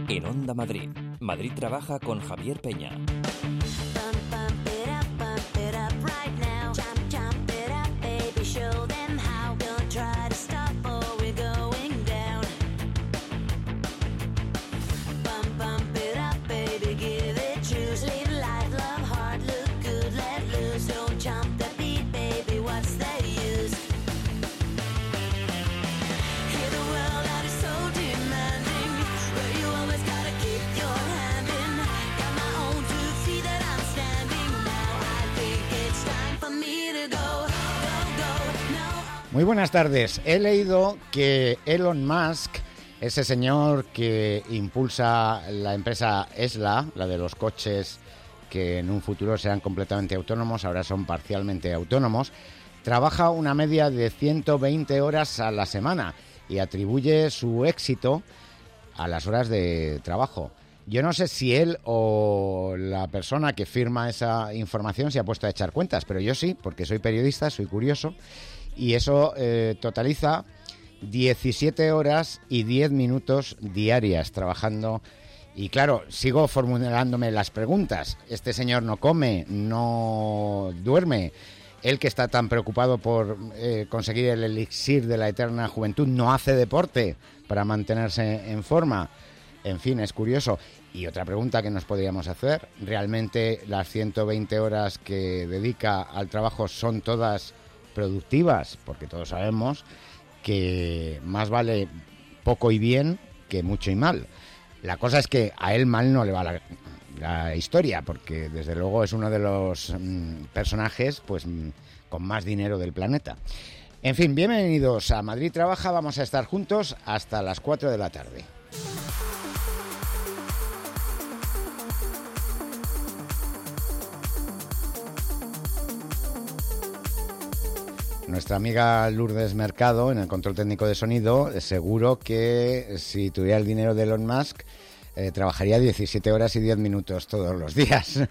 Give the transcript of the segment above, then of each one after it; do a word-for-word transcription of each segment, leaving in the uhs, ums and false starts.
En Onda Madrid, Madrid Trabaja con Javier Peña. Muy buenas tardes. He leído que Elon Musk, ese señor que impulsa la empresa Tesla, la de los coches que en un futuro serán completamente autónomos, ahora son parcialmente autónomos, trabaja una media de ciento veinte horas a la semana y atribuye su éxito a las horas de trabajo. Yo no sé si él o la persona que firma esa información se ha puesto a echar cuentas, pero yo sí, porque soy periodista, soy curioso. Y eso eh, totaliza diecisiete horas y diez minutos diarias trabajando. Y claro, sigo formulándome las preguntas. Este señor no come, no duerme. Él que está tan preocupado por eh, conseguir el elixir de la eterna juventud, no hace deporte para mantenerse en forma. En fin, es curioso. Y otra pregunta que nos podríamos hacer, ¿realmente las ciento veinte horas que dedica al trabajo son todas productivas? Porque todos sabemos que más vale poco y bien que mucho y mal. La cosa es que a él mal no le va la, la historia, porque desde luego es uno de los mm, personajes pues mm, con más dinero del planeta. En fin, bienvenidos a Madrid Trabaja. Vamos a estar juntos hasta las cuatro de la tarde. Nuestra amiga Lourdes Mercado, en el control técnico de sonido, seguro que si tuviera el dinero de Elon Musk, eh, trabajaría diecisiete horas y diez minutos todos los días.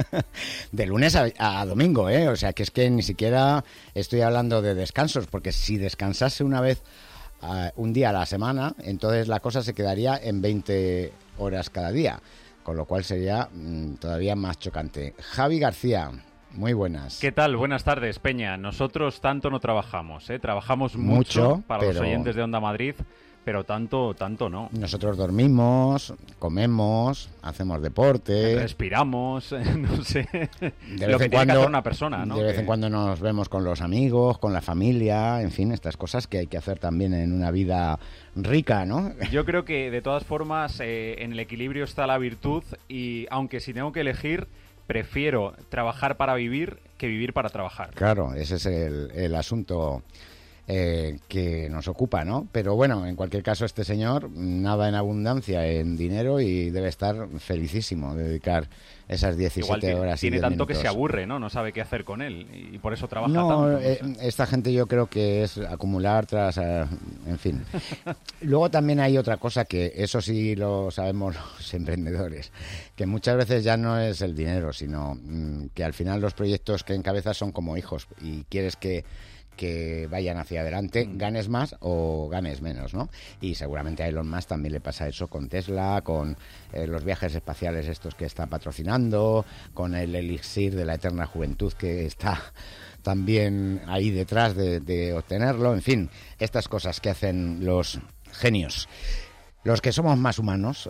De lunes a, a domingo, ¿eh? O sea, que es que ni siquiera estoy hablando de descansos, porque si descansase una vez, uh, un día a la semana, entonces la cosa se quedaría en veinte horas cada día, con lo cual sería mmm, todavía más chocante. Javi García. Muy buenas. ¿Qué tal? Buenas tardes, Peña. Nosotros tanto no trabajamos, ¿eh? Trabajamos mucho, mucho para pero... los oyentes de Onda Madrid, pero tanto, tanto no. Nosotros dormimos, comemos, hacemos deporte, respiramos, no sé, de lo vez que en tiene cuando, que hacer una persona, ¿no? De vez que... en cuando nos vemos con los amigos, con la familia, en fin, estas cosas que hay que hacer también en una vida rica, ¿no? Yo creo que de todas formas eh, en el equilibrio está la virtud y aunque si tengo que elegir, prefiero trabajar para vivir que vivir para trabajar. Claro, ese es el, el asunto eh, que nos ocupa, ¿no? Pero bueno, en cualquier caso, este señor nada en abundancia en dinero y debe estar felicísimo de dedicar esas diecisiete Igual horas y tiene diez tanto minutos. Que se aburre, ¿no? No sabe qué hacer con él y por eso trabaja no, tanto. No, eh, esta gente yo creo que es acumular tras... Uh, en fin. Luego también hay otra cosa que eso sí lo sabemos los emprendedores, que muchas veces ya no es el dinero, sino mmm, que al final los proyectos que encabezas son como hijos y quieres que que vayan hacia adelante, ganes más o ganes menos, ¿no? Y seguramente a Elon Musk también le pasa eso con Tesla, con eh, los viajes espaciales estos que está patrocinando, con el elixir de la eterna juventud que está también ahí detrás de, de obtenerlo, en fin, estas cosas que hacen los genios. Los que somos más humanos,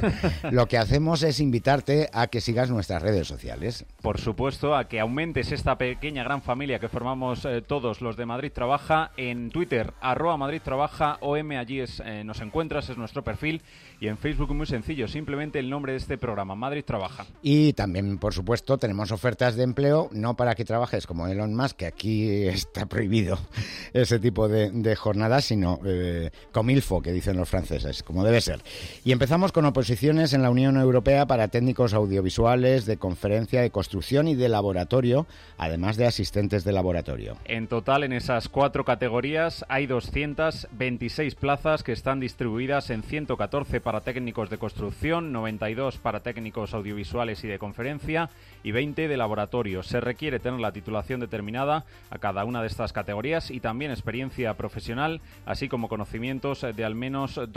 lo que hacemos es invitarte a que sigas nuestras redes sociales. Por supuesto, a que aumentes esta pequeña gran familia que formamos eh, todos los de Madrid Trabaja. En Twitter, arroba Madrid Trabaja, O M, allí es, eh, nos encuentras, es nuestro perfil. Y en Facebook muy sencillo, simplemente el nombre de este programa, Madrid Trabaja. Y también, por supuesto, tenemos ofertas de empleo, no para que trabajes como Elon Musk, que aquí está prohibido ese tipo de, de jornadas, sino eh, comilfo, que dicen los franceses, como debe ser. Y empezamos con oposiciones en la Unión Europea para técnicos audiovisuales, de conferencia, de construcción y de laboratorio, además de asistentes de laboratorio. En total, en esas cuatro categorías hay doscientas veintiséis plazas que están distribuidas en ciento catorce para técnicos de construcción, noventa y dos para técnicos audiovisuales y de conferencia y veinte de laboratorio. Se requiere tener la titulación determinada a cada una de estas categorías y también experiencia profesional, así como conocimientos de al menos dos lenguas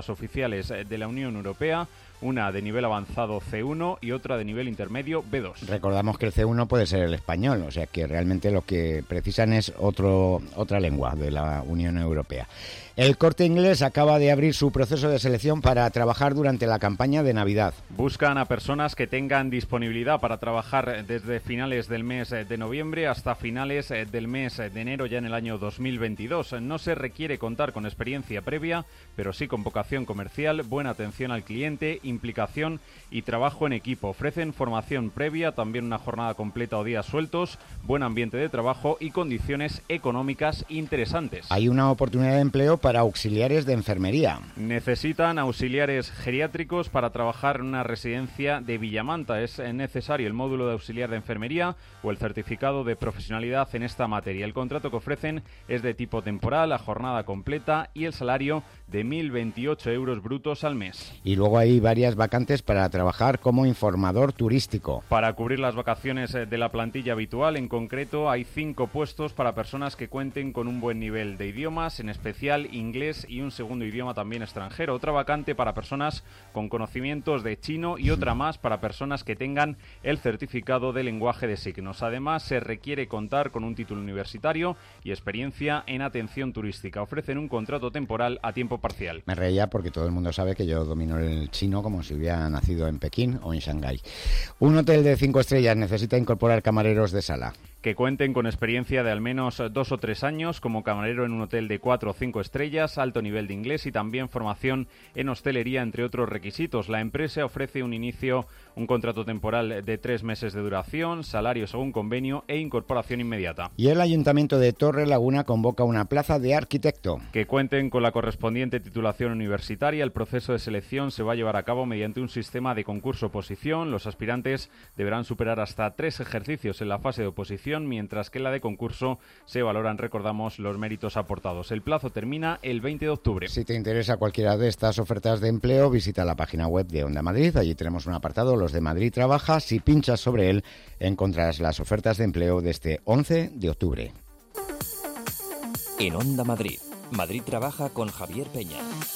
lenguas oficiales de la Unión Europea, una de nivel avanzado C uno y otra de nivel intermedio B dos. Recordamos que el C uno puede ser el español, o sea que realmente lo que precisan es otro, otra lengua de la Unión Europea. El Corte Inglés acaba de abrir su proceso de selección para trabajar durante la campaña de Navidad. Buscan a personas que tengan disponibilidad para trabajar desde finales del mes de noviembre hasta finales del mes de enero ya en el año dos mil veintidós. No se requiere contar con experiencia previa, pero sí con vocación comercial, buena atención al cliente, implicación y trabajo en equipo. Ofrecen formación previa, también una jornada completa o días sueltos, buen ambiente de trabajo y condiciones económicas interesantes. Hay una oportunidad de empleo para auxiliares de enfermería. Necesitan auxiliares geriátricos para trabajar en una residencia de Villamanta. Es necesario el módulo de auxiliar de enfermería o el certificado de profesionalidad en esta materia. El contrato que ofrecen es de tipo temporal, a jornada completa y el salario de mil veintiocho euros brutos al mes. Y luego hay varias vacantes para trabajar como informador turístico. Para cubrir las vacaciones de la plantilla habitual, en concreto hay cinco puestos para personas que cuenten con un buen nivel de idiomas, en especial inglés y un segundo idioma también extranjero. Otra vacante para personas con conocimientos de chino y otra más para personas que tengan el certificado de lenguaje de signos. Además, se requiere contar con un título universitario y experiencia en atención turística. Ofrecen un contrato temporal a tiempo parcial. Me reía porque todo el mundo sabe que yo domino el chino como si hubiera nacido en Pekín o en Shanghái. Un hotel de cinco estrellas necesita incorporar camareros de sala. Que cuenten con experiencia de al menos dos o tres años como camarero en un hotel de cuatro o cinco estrellas, alto nivel de inglés y también formación en hostelería, entre otros requisitos. La empresa ofrece un inicio, un contrato temporal de tres meses de duración, salario según convenio e incorporación inmediata. Y el Ayuntamiento de Torrelaguna convoca una plaza de arquitecto. Que cuenten con la correspondiente titulación universitaria. El proceso de selección se va a llevar a cabo mediante un sistema de concurso-oposición. Los aspirantes deberán superar hasta tres ejercicios en la fase de oposición, mientras que en la de concurso se valoran, recordamos, los méritos aportados. El plazo termina el veinte de octubre. Si te interesa cualquiera de estas ofertas de empleo, visita la página web de Onda Madrid. Allí tenemos un apartado, Los de Madrid Trabaja. Si pinchas sobre él, encontrarás las ofertas de empleo de este once de octubre. En Onda Madrid, Madrid Trabaja con Javier Peña.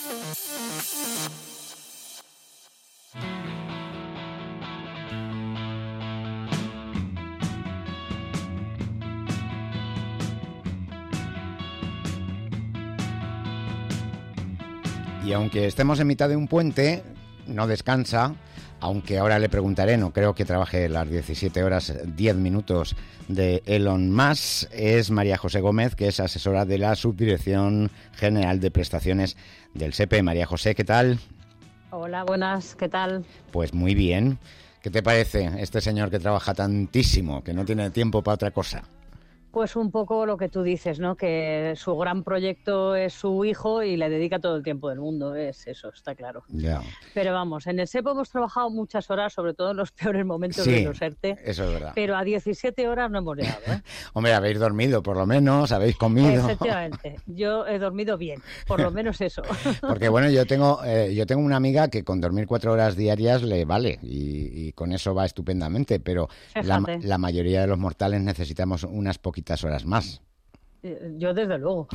Y aunque estemos en mitad de un puente, no descansa, aunque ahora le preguntaré, no creo que trabaje las diecisiete horas diez minutos de Elon Musk, es María José Gómez, que es asesora de la Subdirección General de Prestaciones del S E P E. María José, ¿qué tal? Hola, buenas, ¿qué tal? Pues muy bien. ¿Qué te parece este señor que trabaja tantísimo, que no tiene tiempo para otra cosa? Pues un poco lo que tú dices, ¿no? Que su gran proyecto es su hijo y le dedica todo el tiempo del mundo, es eso, está claro. Ya. Pero vamos, en el S E P hemos trabajado muchas horas, sobre todo en los peores momentos Sí, de los ERTE. eso es verdad. Pero a diecisiete horas no hemos llegado, ¿eh? Hombre, habéis dormido por lo menos, habéis comido. Efectivamente, yo he dormido bien, por lo menos eso. Porque bueno, yo tengo eh, yo tengo una amiga que con dormir cuatro horas diarias le vale y, y con eso va estupendamente, pero la, la mayoría de los mortales necesitamos unas poquitas horas más. Yo desde luego.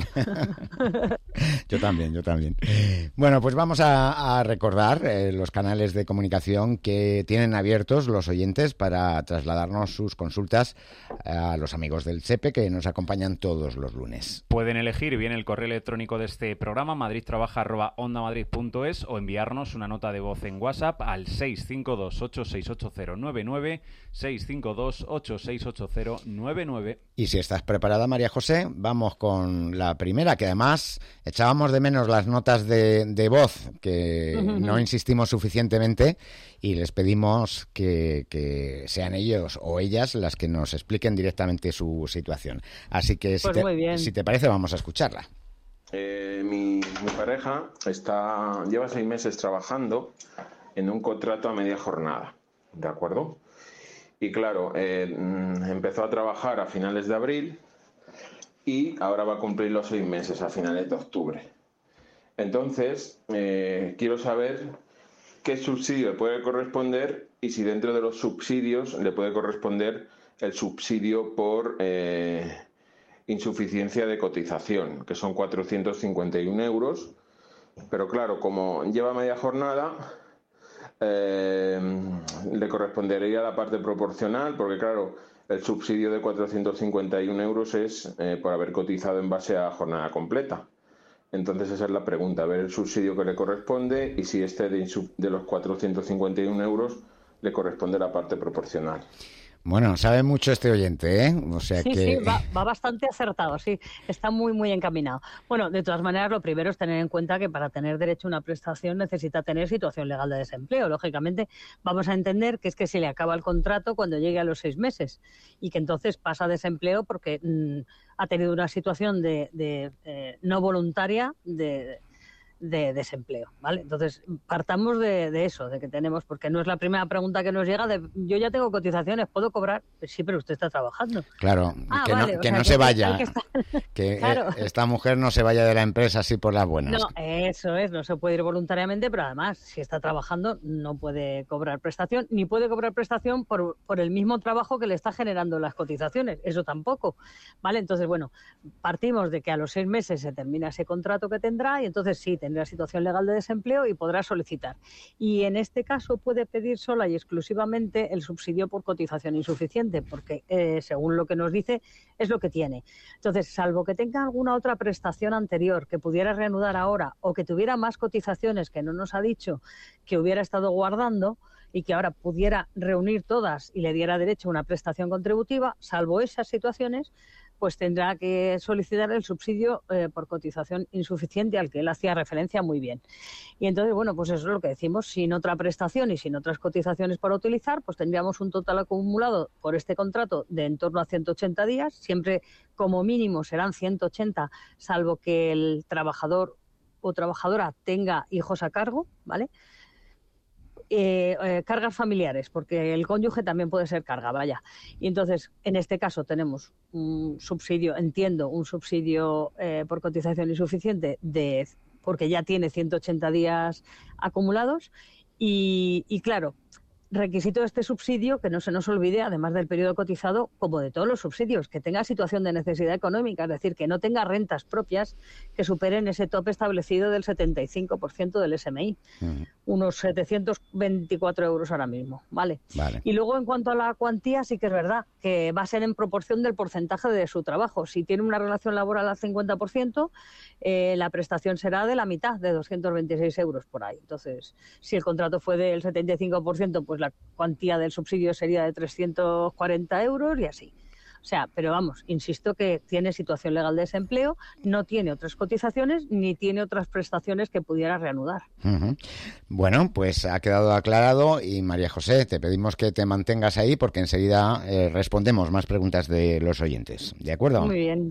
Yo también, yo también. Bueno, pues vamos a, a recordar eh, los canales de comunicación que tienen abiertos los oyentes para trasladarnos sus consultas a los amigos del S E P E que nos acompañan todos los lunes. Pueden elegir bien el correo electrónico de este programa, madridtrabaja arroba ondamadrid punto es, o enviarnos una nota de voz en WhatsApp al seis cinco dos ocho seis ocho cero nueve nueve, seis cinco dos ocho seis ocho cero nueve nueve. Y si estás preparada, María José, vamos con la primera, que además echábamos de menos las notas de, de voz, que uh-huh. no insistimos suficientemente, y les pedimos que, que sean ellos o ellas las que nos expliquen directamente su situación. Así que, si, pues te, si te parece, vamos a escucharla. Eh, mi, mi pareja está lleva seis meses trabajando en un contrato a media jornada, ¿de acuerdo? Y claro, eh, empezó a trabajar a finales de abril y ahora va a cumplir los seis meses a finales de octubre. Entonces, eh, quiero saber qué subsidio le puede corresponder y si dentro de los subsidios le puede corresponder el subsidio por eh, insuficiencia de cotización, que son cuatrocientos cincuenta y un euros, pero claro, como lleva media jornada, eh, le correspondería la parte proporcional, porque claro, el subsidio de cuatrocientos cincuenta y uno euros es eh, por haber cotizado en base a jornada completa. Entonces esa es la pregunta, a ver el subsidio que le corresponde y si este de, de los cuatrocientos cincuenta y uno euros le corresponde la parte proporcional. Bueno, sabe mucho este oyente, ¿eh? O sea sí, que... sí, va, va bastante acertado, sí, está muy, muy encaminado. Bueno, de todas maneras, lo primero es tener en cuenta que para tener derecho a una prestación necesita tener situación legal de desempleo. Lógicamente, vamos a entender que es que se le acaba el contrato cuando llegue a los seis meses y que entonces pasa a desempleo porque mmm, ha tenido una situación de, de eh, no voluntaria de... de desempleo, ¿vale? Entonces, partamos de, de eso, de que tenemos, porque no es la primera pregunta que nos llega de, yo ya tengo cotizaciones, ¿puedo cobrar? Pues sí, pero usted está trabajando. Claro, ah, que vale, no, que sea, no que se hay, vaya, hay que, estar... que claro. esta mujer no se vaya de la empresa así por las buenas. No, eso es, no se puede ir voluntariamente, pero además, si está trabajando, no puede cobrar prestación, ni puede cobrar prestación por, por el mismo trabajo que le está generando las cotizaciones, eso tampoco, ¿vale? Entonces, bueno, partimos de que a los seis meses se termina ese contrato que tendrá y entonces sí, tendrá situación legal de desempleo y podrá solicitar. Y en este caso puede pedir sola y exclusivamente el subsidio por cotización insuficiente, porque eh, según lo que nos dice es lo que tiene. Entonces, salvo que tenga alguna otra prestación anterior que pudiera reanudar ahora o que tuviera más cotizaciones que no nos ha dicho que hubiera estado guardando y que ahora pudiera reunir todas y le diera derecho a una prestación contributiva, salvo esas situaciones, pues tendrá que solicitar el subsidio eh, por cotización insuficiente al que él hacía referencia muy bien. Y entonces, bueno, pues eso es lo que decimos, sin otra prestación y sin otras cotizaciones para utilizar, pues tendríamos un total acumulado por este contrato de en torno a ciento ochenta días, siempre como mínimo serán ciento ochenta, salvo que el trabajador o trabajadora tenga hijos a cargo, ¿vale? Eh, eh, cargas familiares, porque el cónyuge también puede ser carga, vaya. Y entonces, en este caso tenemos un subsidio, entiendo, un subsidio eh, por cotización insuficiente de porque ya tiene ciento ochenta días acumulados y, y claro, requisito de este subsidio, que no se nos olvide, además del periodo cotizado, como de todos los subsidios, que tenga situación de necesidad económica, es decir, que no tenga rentas propias que superen ese tope establecido del setenta y cinco por ciento del S M I, uh-huh. unos setecientos veinticuatro euros ahora mismo, ¿vale? Vale. Y luego, en cuanto a la cuantía, sí que es verdad que va a ser en proporción del porcentaje de su trabajo. Si tiene una relación laboral al cincuenta por ciento, eh, la prestación será de la mitad, de doscientos veintiséis euros por ahí. Entonces, si el contrato fue del setenta y cinco por ciento, pues la cuantía del subsidio sería de trescientos cuarenta euros y así. O sea, pero vamos, insisto que tiene situación legal de desempleo, no tiene otras cotizaciones ni tiene otras prestaciones que pudiera reanudar. Uh-huh. Bueno, pues ha quedado aclarado y María José, te pedimos que te mantengas ahí porque enseguida eh, respondemos más preguntas de los oyentes. ¿De acuerdo? Muy bien.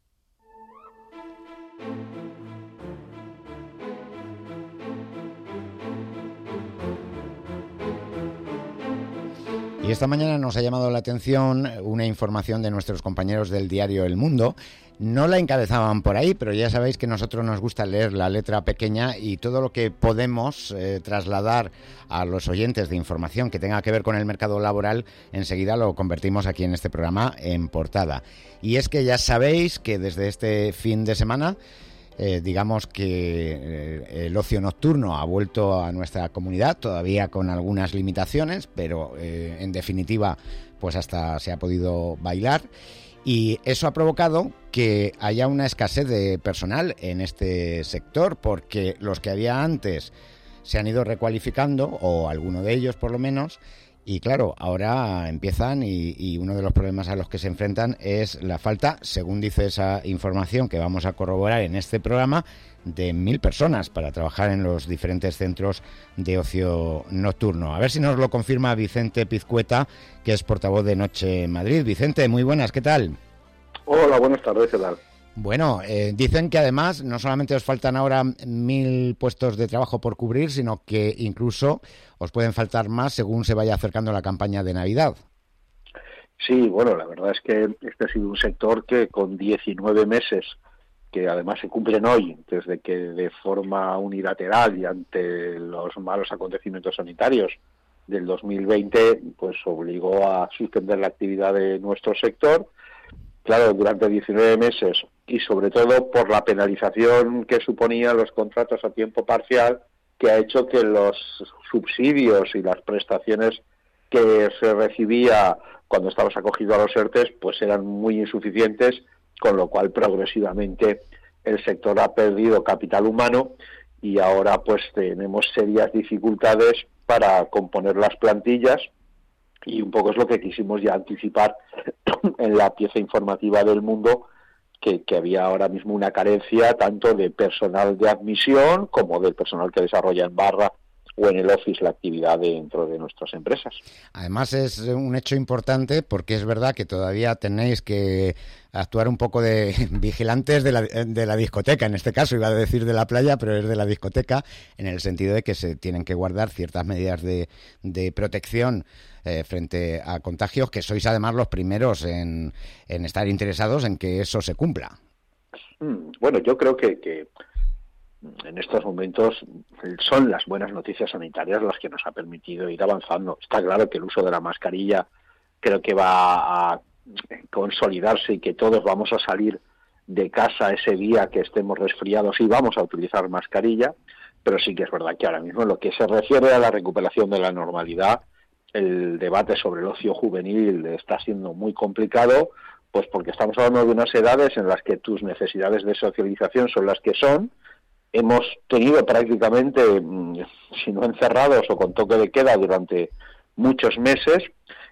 Y esta mañana nos ha llamado la atención una información de nuestros compañeros del diario El Mundo. No la encabezaban por ahí, pero ya sabéis que a nosotros nos gusta leer la letra pequeña y todo lo que podemos eh, trasladar a los oyentes de información que tenga que ver con el mercado laboral, enseguida lo convertimos aquí en este programa en portada. Y es que ya sabéis que desde este fin de semana, Eh, digamos que eh, el ocio nocturno ha vuelto a nuestra comunidad, todavía con algunas limitaciones, pero eh, en definitiva pues hasta se ha podido bailar y eso ha provocado que haya una escasez de personal en este sector porque los que había antes se han ido recualificando, o alguno de ellos por lo menos. Y claro, ahora empiezan y, y uno de los problemas a los que se enfrentan es la falta, según dice esa información que vamos a corroborar en este programa, de mil personas para trabajar en los diferentes centros de ocio nocturno. A ver si nos lo confirma Vicente Pizcueta, que es portavoz de Noche Madrid. Vicente, muy buenas, ¿qué tal? Hola, buenas tardes, ¿qué tal? Bueno, eh, dicen que además no solamente os faltan ahora mil puestos de trabajo por cubrir, sino que incluso os pueden faltar más según se vaya acercando la campaña de Navidad. Sí, bueno, la verdad es que este ha sido un sector que con diecinueve meses, que además se cumplen hoy, desde que de forma unilateral y ante los malos acontecimientos sanitarios del dos mil veinte, pues obligó a suspender la actividad de nuestro sector. Claro, durante diecinueve meses y sobre todo por la penalización que suponían los contratos a tiempo parcial, que ha hecho que los subsidios y las prestaciones que se recibía cuando estabas acogido a los ERTES pues eran muy insuficientes, con lo cual progresivamente el sector ha perdido capital humano y ahora pues tenemos serias dificultades para componer las plantillas, y un poco es lo que quisimos ya anticipar en la pieza informativa del Mundo, que, que había ahora mismo una carencia tanto de personal de admisión como del personal que desarrolla en barra o en el office la actividad dentro de nuestras empresas. Además es un hecho importante porque es verdad que todavía tenéis que actuar un poco de vigilantes de la, de la discoteca, en este caso iba a decir de la playa, pero es de la discoteca, en el sentido de que se tienen que guardar ciertas medidas de, de protección eh, frente a contagios, que sois además los primeros en, en estar interesados en que eso se cumpla. Bueno, yo creo que, que en estos momentos son las buenas noticias sanitarias las que nos ha permitido ir avanzando. Está claro que el uso de la mascarilla creo que va a consolidarse y que todos vamos a salir de casa ese día que estemos resfriados y vamos a utilizar mascarilla, pero sí que es verdad que ahora mismo en lo que se refiere a la recuperación de la normalidad, el debate sobre el ocio juvenil está siendo muy complicado, pues porque estamos hablando de unas edades en las que tus necesidades de socialización son las que son. Hemos tenido prácticamente, si no encerrados o con toque de queda durante muchos meses,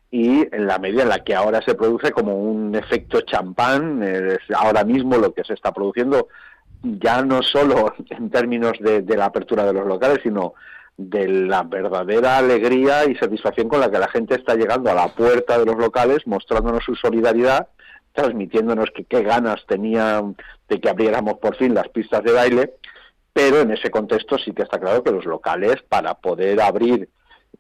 y en la medida en la que ahora se produce como un efecto champán, es ahora mismo lo que se está produciendo, ya no solo en términos de, de la apertura de los locales, sino de la verdadera alegría y satisfacción con la que la gente está llegando a la puerta de los locales, mostrándonos su solidaridad, transmitiéndonos que qué ganas tenían de que abriéramos por fin las pistas de baile. Pero en ese contexto sí que está claro que los locales, para poder abrir,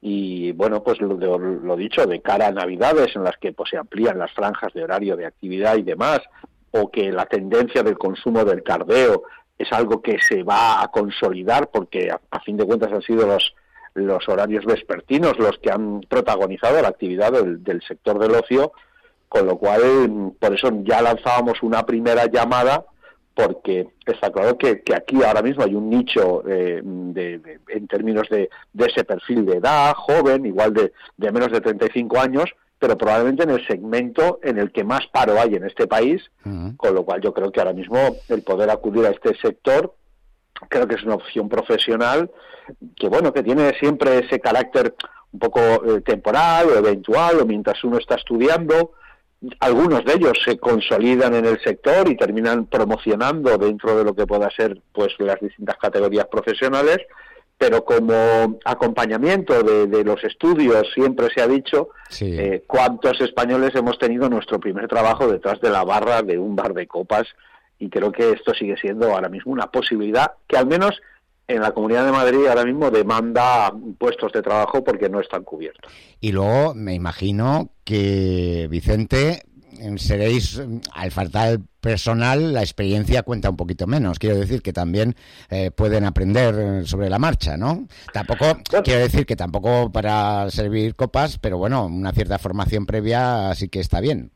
y bueno, pues lo, lo, lo dicho, de cara a Navidades, en las que pues se amplían las franjas de horario de actividad y demás, o que la tendencia del consumo del cardeo es algo que se va a consolidar, porque a, a fin de cuentas han sido los, los horarios vespertinos los que han protagonizado la actividad del, del sector del ocio, con lo cual, por eso ya lanzábamos una primera llamada, porque está claro que, que aquí ahora mismo hay un nicho eh, de, de, en términos de, de ese perfil de edad, joven, igual de, de menos de treinta y cinco años, pero probablemente en el segmento en el que más paro hay en este país, uh-huh. Con lo cual yo creo que ahora mismo el poder acudir a este sector creo que es una opción profesional que, bueno, que tiene siempre ese carácter un poco eh, temporal o eventual, o mientras uno está estudiando. Algunos de ellos se consolidan en el sector y terminan promocionando dentro de lo que pueda ser pues las distintas categorías profesionales, pero como acompañamiento de, de los estudios siempre se ha dicho, sí. eh, cuántos españoles hemos tenido nuestro primer trabajo detrás de la barra de un bar de copas, y creo que esto sigue siendo ahora mismo una posibilidad que al menos en la Comunidad de Madrid ahora mismo demanda puestos de trabajo porque no están cubiertos. Y luego me imagino que, Vicente, seréis, al faltar personal, la experiencia cuenta un poquito menos. Quiero decir que también eh, pueden aprender sobre la marcha, ¿no? Tampoco, bueno, quiero decir que tampoco para servir copas, pero bueno, una cierta formación previa sí que está bien.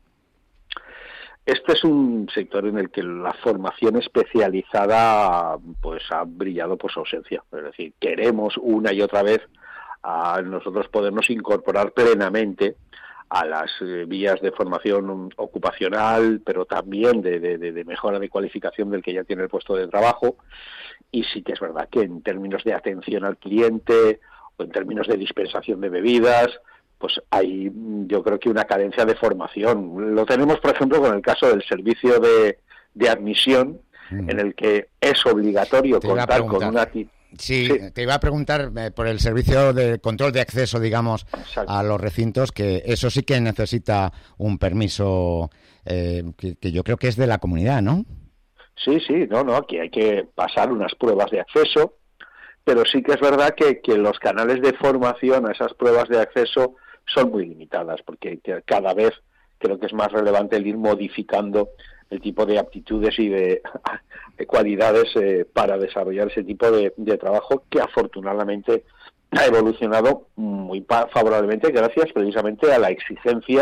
Este es un sector en el que la formación especializada pues ha brillado por su ausencia. Es decir, queremos una y otra vez a nosotros podernos incorporar plenamente a las eh, vías de formación ocupacional, pero también de, de, de mejora de cualificación del que ya tiene el puesto de trabajo. Y sí que es verdad que en términos de atención al cliente o en términos de dispensación de bebidas, pues hay, yo creo que una carencia de formación. Lo tenemos, por ejemplo, con el caso del servicio de, de admisión, mm. en el que es obligatorio te contar con una... Sí, sí, te iba a preguntar eh, por el servicio de control de acceso, digamos, exacto, a los recintos, que eso sí que necesita un permiso eh, que, que yo creo que es de la comunidad, ¿no? Sí, sí, no, no, aquí hay que pasar unas pruebas de acceso, pero sí que es verdad que, que los canales de formación a esas pruebas de acceso son muy limitadas, porque cada vez creo que es más relevante el ir modificando el tipo de aptitudes y de, de cualidades eh, para desarrollar ese tipo de, de trabajo, que afortunadamente ha evolucionado muy favorablemente gracias precisamente a la exigencia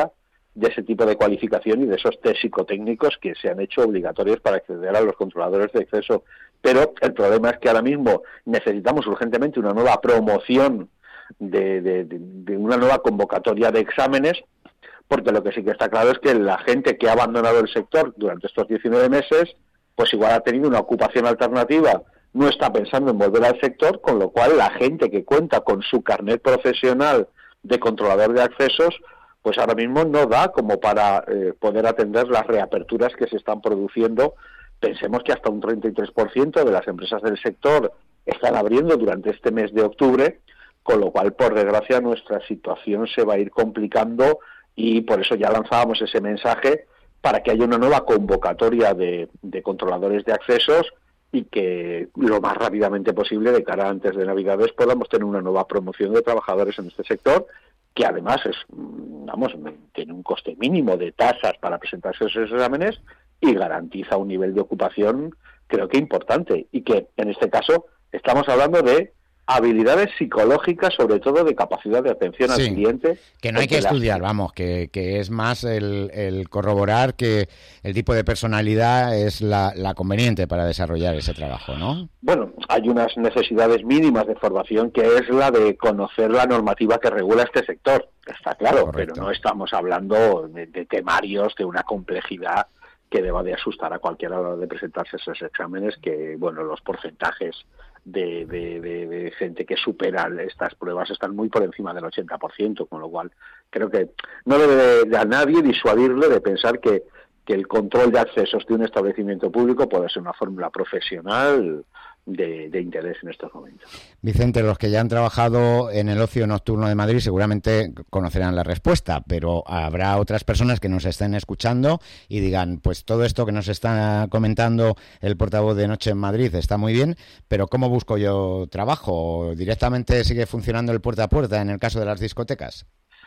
de ese tipo de cualificación y de esos test psicotécnicos que se han hecho obligatorios para acceder a los controladores de acceso. Pero el problema es que ahora mismo necesitamos urgentemente una nueva promoción de, de, de, de una nueva convocatoria de exámenes, porque lo que sí que está claro es que la gente que ha abandonado el sector durante estos diecinueve meses, pues igual ha tenido una ocupación alternativa, no está pensando en volver al sector, con lo cual la gente que cuenta con su carnet profesional de controlador de accesos, pues ahora mismo no da como para eh, poder atender las reaperturas que se están produciendo. Pensemos que hasta un treinta y tres por ciento de las empresas del sector están abriendo durante este mes de octubre, con lo cual, por desgracia, nuestra situación se va a ir complicando y por eso ya lanzábamos ese mensaje para que haya una nueva convocatoria de, de controladores de accesos y que lo más rápidamente posible, de cara a antes de Navidades, podamos tener una nueva promoción de trabajadores en este sector, que además es, vamos, tiene un coste mínimo de tasas para presentarse esos exámenes y garantiza un nivel de ocupación, creo que importante, y que en este caso estamos hablando de habilidades psicológicas, sobre todo de capacidad de atención sí, al cliente. Que no hay que estudiar, vamos, que, que es más el, el corroborar que el tipo de personalidad es la, la conveniente para desarrollar ese trabajo, ¿no? Bueno, hay unas necesidades mínimas de formación que es la de conocer la normativa que regula este sector, está claro, correcto, pero no estamos hablando de, de temarios, de una complejidad que deba de asustar a cualquiera a la hora de presentarse esos exámenes, que, bueno, los porcentajes de, de, de, de gente que supera estas pruebas están muy por encima del ochenta por ciento, con lo cual creo que no debe de, de a nadie disuadirle de pensar que, que el control de accesos de un establecimiento público puede ser una fórmula profesional de, de interés en estos momentos. Vicente, los que ya han trabajado en el ocio nocturno de Madrid seguramente conocerán la respuesta, pero habrá otras personas que nos estén escuchando y digan, pues todo esto que nos está comentando el portavoz de Noche en Madrid está muy bien, pero ¿cómo busco yo trabajo? ¿Directamente sigue funcionando el puerta a puerta en el caso de las discotecas?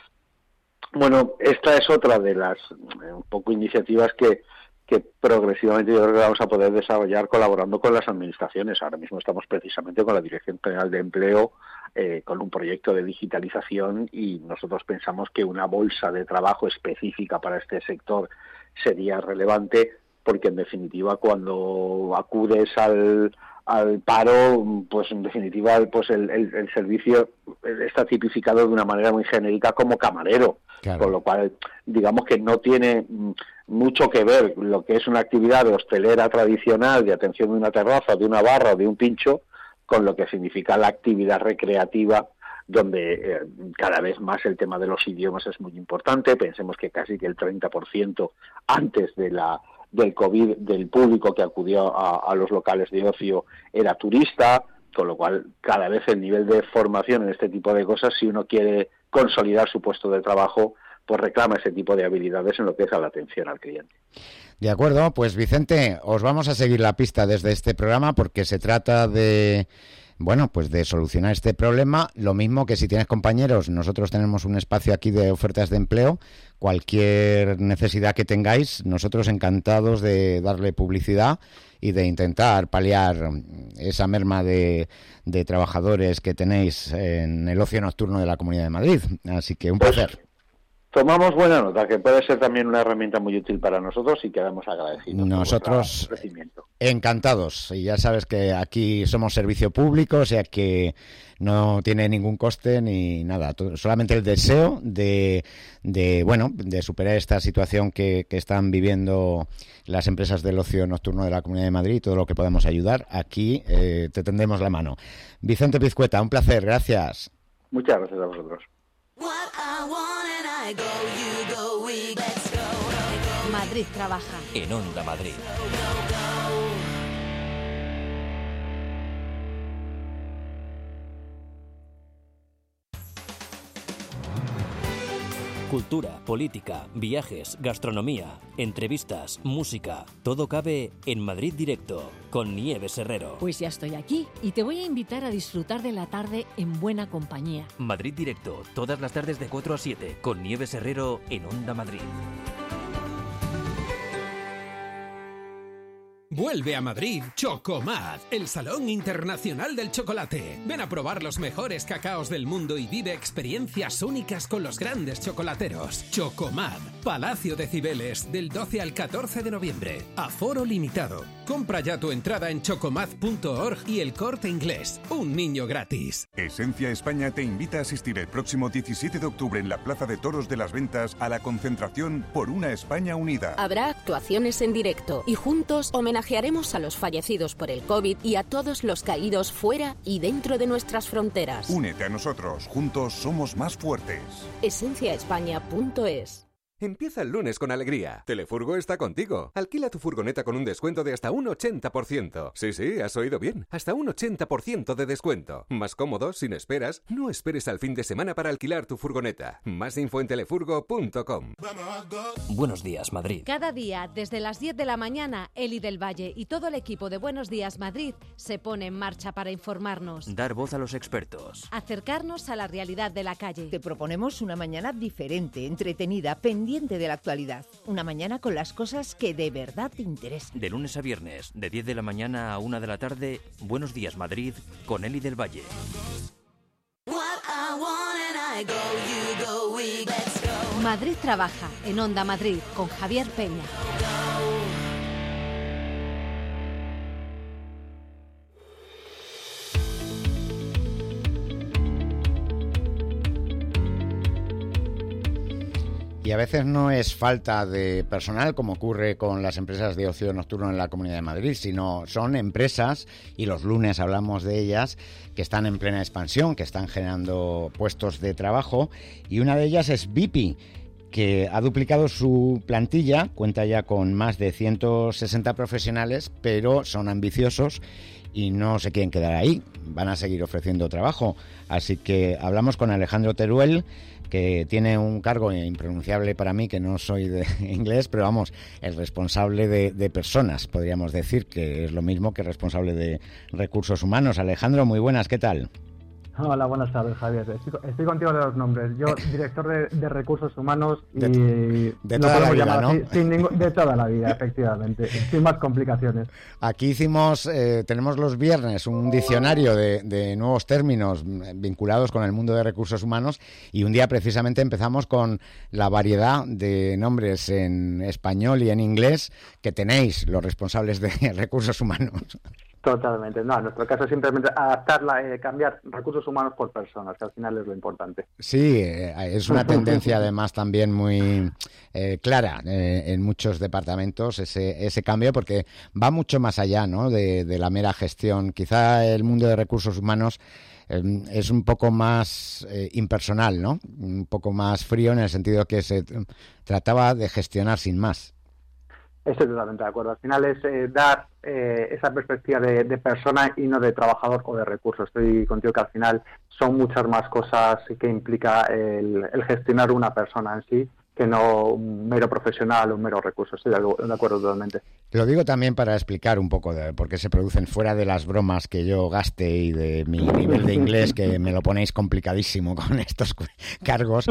Bueno, esta es otra de las eh, un poco iniciativas que que progresivamente yo creo que vamos a poder desarrollar colaborando con las administraciones. Ahora mismo estamos precisamente con la Dirección General de Empleo eh, con un proyecto de digitalización y nosotros pensamos que una bolsa de trabajo específica para este sector sería relevante, porque en definitiva cuando acudes al al paro, pues en definitiva pues el, el, el servicio está tipificado de una manera muy genérica como camarero, claro, con lo cual digamos que no tiene mucho que ver lo que es una actividad de hostelera tradicional, de atención de una terraza, de una barra o de un pincho, con lo que significa la actividad recreativa, donde eh, cada vez más el tema de los idiomas es muy importante. Pensemos que casi que el treinta por ciento antes de la del COVID, del público que acudió a, a los locales de ocio era turista, con lo cual cada vez el nivel de formación en este tipo de cosas, si uno quiere consolidar su puesto de trabajo, pues reclama ese tipo de habilidades en lo que es a la atención al cliente. De acuerdo, pues Vicente, os vamos a seguir la pista desde este programa porque se trata de, bueno, pues de solucionar este problema. Lo mismo que si tienes compañeros, nosotros tenemos un espacio aquí de ofertas de empleo. Cualquier necesidad que tengáis, nosotros encantados de darle publicidad y de intentar paliar esa merma de, de trabajadores que tenéis en el ocio nocturno de la Comunidad de Madrid. Así que un pues, placer. Tomamos buena nota, que puede ser también una herramienta muy útil para nosotros y quedamos agradecidos. Nosotros encantados. Y ya sabes que aquí somos servicio público, o sea que no tiene ningún coste ni nada. Solamente el deseo de, de bueno, de superar esta situación que, que están viviendo las empresas del ocio nocturno de la Comunidad de Madrid y todo lo que podamos ayudar. Aquí eh, te tendemos la mano. Vicente Pizcueta, un placer. Gracias. Muchas gracias a vosotros. Madrid trabaja. En Onda Madrid. Cultura, política, viajes, gastronomía, entrevistas, música, todo cabe en Madrid Directo con Nieves Herrero. Pues ya estoy aquí y te voy a invitar a disfrutar de la tarde en buena compañía. Madrid Directo, todas las tardes de cuatro a siete con Nieves Herrero en Onda Madrid. Vuelve a Madrid Chocomad, el Salón Internacional del Chocolate. Ven a probar los mejores cacaos del mundo y vive experiencias únicas con los grandes chocolateros. Chocomad, Palacio de Cibeles, del doce al catorce de noviembre. Aforo limitado. Compra ya tu entrada en chocomad punto org y El Corte Inglés. Un niño gratis. Esencia España te invita a asistir el próximo diecisiete de octubre en la Plaza de Toros de las Ventas a la concentración por una España unida. Habrá actuaciones en directo y juntos homenajearemos a los fallecidos por el COVID y a todos los caídos fuera y dentro de nuestras fronteras. Únete a nosotros, juntos somos más fuertes. esencia españa punto es. Empieza el lunes con alegría. Telefurgo está contigo. Alquila tu furgoneta con un descuento de hasta un ochenta por ciento. Sí, sí, has oído bien. Hasta un ochenta por ciento de descuento. Más cómodo, sin esperas. No esperes al fin de semana para alquilar tu furgoneta. Más info en telefurgo punto com. Buenos días, Madrid. Cada día, desde las diez de la mañana, Eli del Valle y todo el equipo de Buenos Días Madrid se pone en marcha para informarnos. Dar voz a los expertos. Acercarnos a la realidad de la calle. Te proponemos una mañana diferente, entretenida, pendiente de la actualidad. Una mañana con las cosas que de verdad te interesan. De lunes a viernes, de diez de la mañana a una de la tarde, Buenos Días Madrid, con Eli del Valle. Madrid trabaja en Onda Madrid con Javier Peña. Y a veces no es falta de personal, como ocurre con las empresas de ocio nocturno en la Comunidad de Madrid, sino son empresas, y los lunes hablamos de ellas, que están en plena expansión, que están generando puestos de trabajo, y una de ellas es Bipi, que ha duplicado su plantilla, cuenta ya con más de ciento sesenta profesionales, pero son ambiciosos y no se quieren quedar ahí, van a seguir ofreciendo trabajo. Así que hablamos con Alejandro Teruel, que tiene un cargo impronunciable para mí, que no soy de inglés, pero vamos, el responsable de, de personas, podríamos decir, que es lo mismo que responsable de recursos humanos. Alejandro, muy buenas, ¿qué tal? Hola, buenas tardes, Javier. Estoy, estoy contigo de los nombres. Yo, director de, de recursos humanos y... De, de toda la vida, ¿no? Así, sin ningún, de toda la vida, efectivamente, sin más complicaciones. Aquí hicimos, eh, tenemos los viernes un diccionario de, de nuevos términos vinculados con el mundo de recursos humanos, y un día precisamente empezamos con la variedad de nombres en español y en inglés que tenéis los responsables de recursos humanos. Totalmente. No, en nuestro caso es simplemente adaptarla, eh, cambiar recursos humanos por personas, que al final es lo importante. Sí, eh, es una tendencia además también muy eh, clara eh, en muchos departamentos ese, ese cambio, porque va mucho más allá, ¿no?, de, de la mera gestión. Quizá el mundo de recursos humanos eh, es un poco más eh, impersonal, ¿no?, un poco más frío, en el sentido que se trataba de gestionar sin más. Estoy totalmente de acuerdo. Al final es eh, dar eh, esa perspectiva de, de persona y no de trabajador o de recursos. Estoy contigo que al final son muchas más cosas que implica el, el gestionar una persona en sí, que no un mero profesional o un mero recurso. Estoy de acuerdo totalmente. Lo digo también para explicar un poco de por qué se producen, fuera de las bromas que yo gaste y de mi nivel de inglés, que me lo ponéis complicadísimo con estos cargos,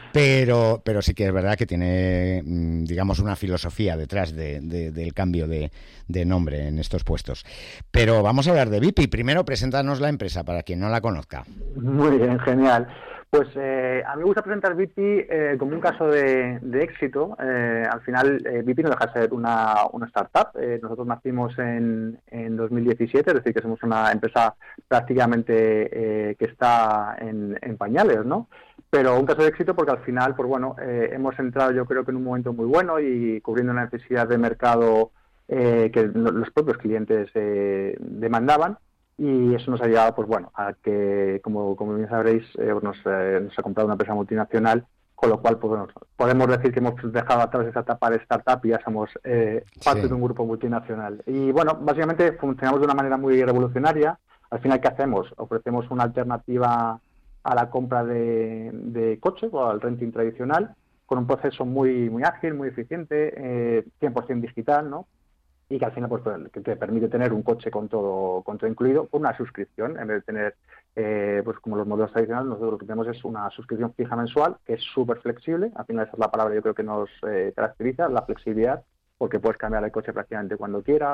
pero pero sí que es verdad que tiene, digamos, una filosofía detrás de, de, del cambio de, de nombre en estos puestos. Pero vamos a hablar de Bipi. Primero, preséntanos la empresa para quien no la conozca. Muy bien, genial. Pues eh, a mí me gusta presentar Bipi eh, como un caso de, de éxito. Eh, al final, eh, Bipi no deja de ser una, una startup. Eh, nosotros nacimos en, en dos mil diecisiete, es decir, que somos una empresa prácticamente eh, que está en, en pañales, ¿no? Pero un caso de éxito porque al final, pues bueno, eh, hemos entrado yo creo que en un momento muy bueno y cubriendo una necesidad de mercado eh, que los propios clientes eh, demandaban. Y eso nos ha llevado, pues bueno, a que, como, como bien sabréis, eh, nos, eh, nos ha comprado una empresa multinacional, con lo cual, pues bueno, podemos decir que hemos dejado atrás esa etapa de startup y ya somos eh, parte sí. de un grupo multinacional. Y bueno, básicamente funcionamos de una manera muy revolucionaria. Al final, ¿qué hacemos? Ofrecemos una alternativa a la compra de, de coche o al renting tradicional, con un proceso muy, muy ágil, muy eficiente, eh, cien por ciento digital, ¿no? Y que al final pues que te permite tener un coche con todo con todo incluido por una suscripción, en vez de tener eh, pues como los modelos tradicionales. Nosotros lo que tenemos es una suscripción fija mensual que es súper flexible. Al final esa es la palabra yo creo que nos eh, caracteriza, la flexibilidad, porque puedes cambiar el coche prácticamente cuando quieras,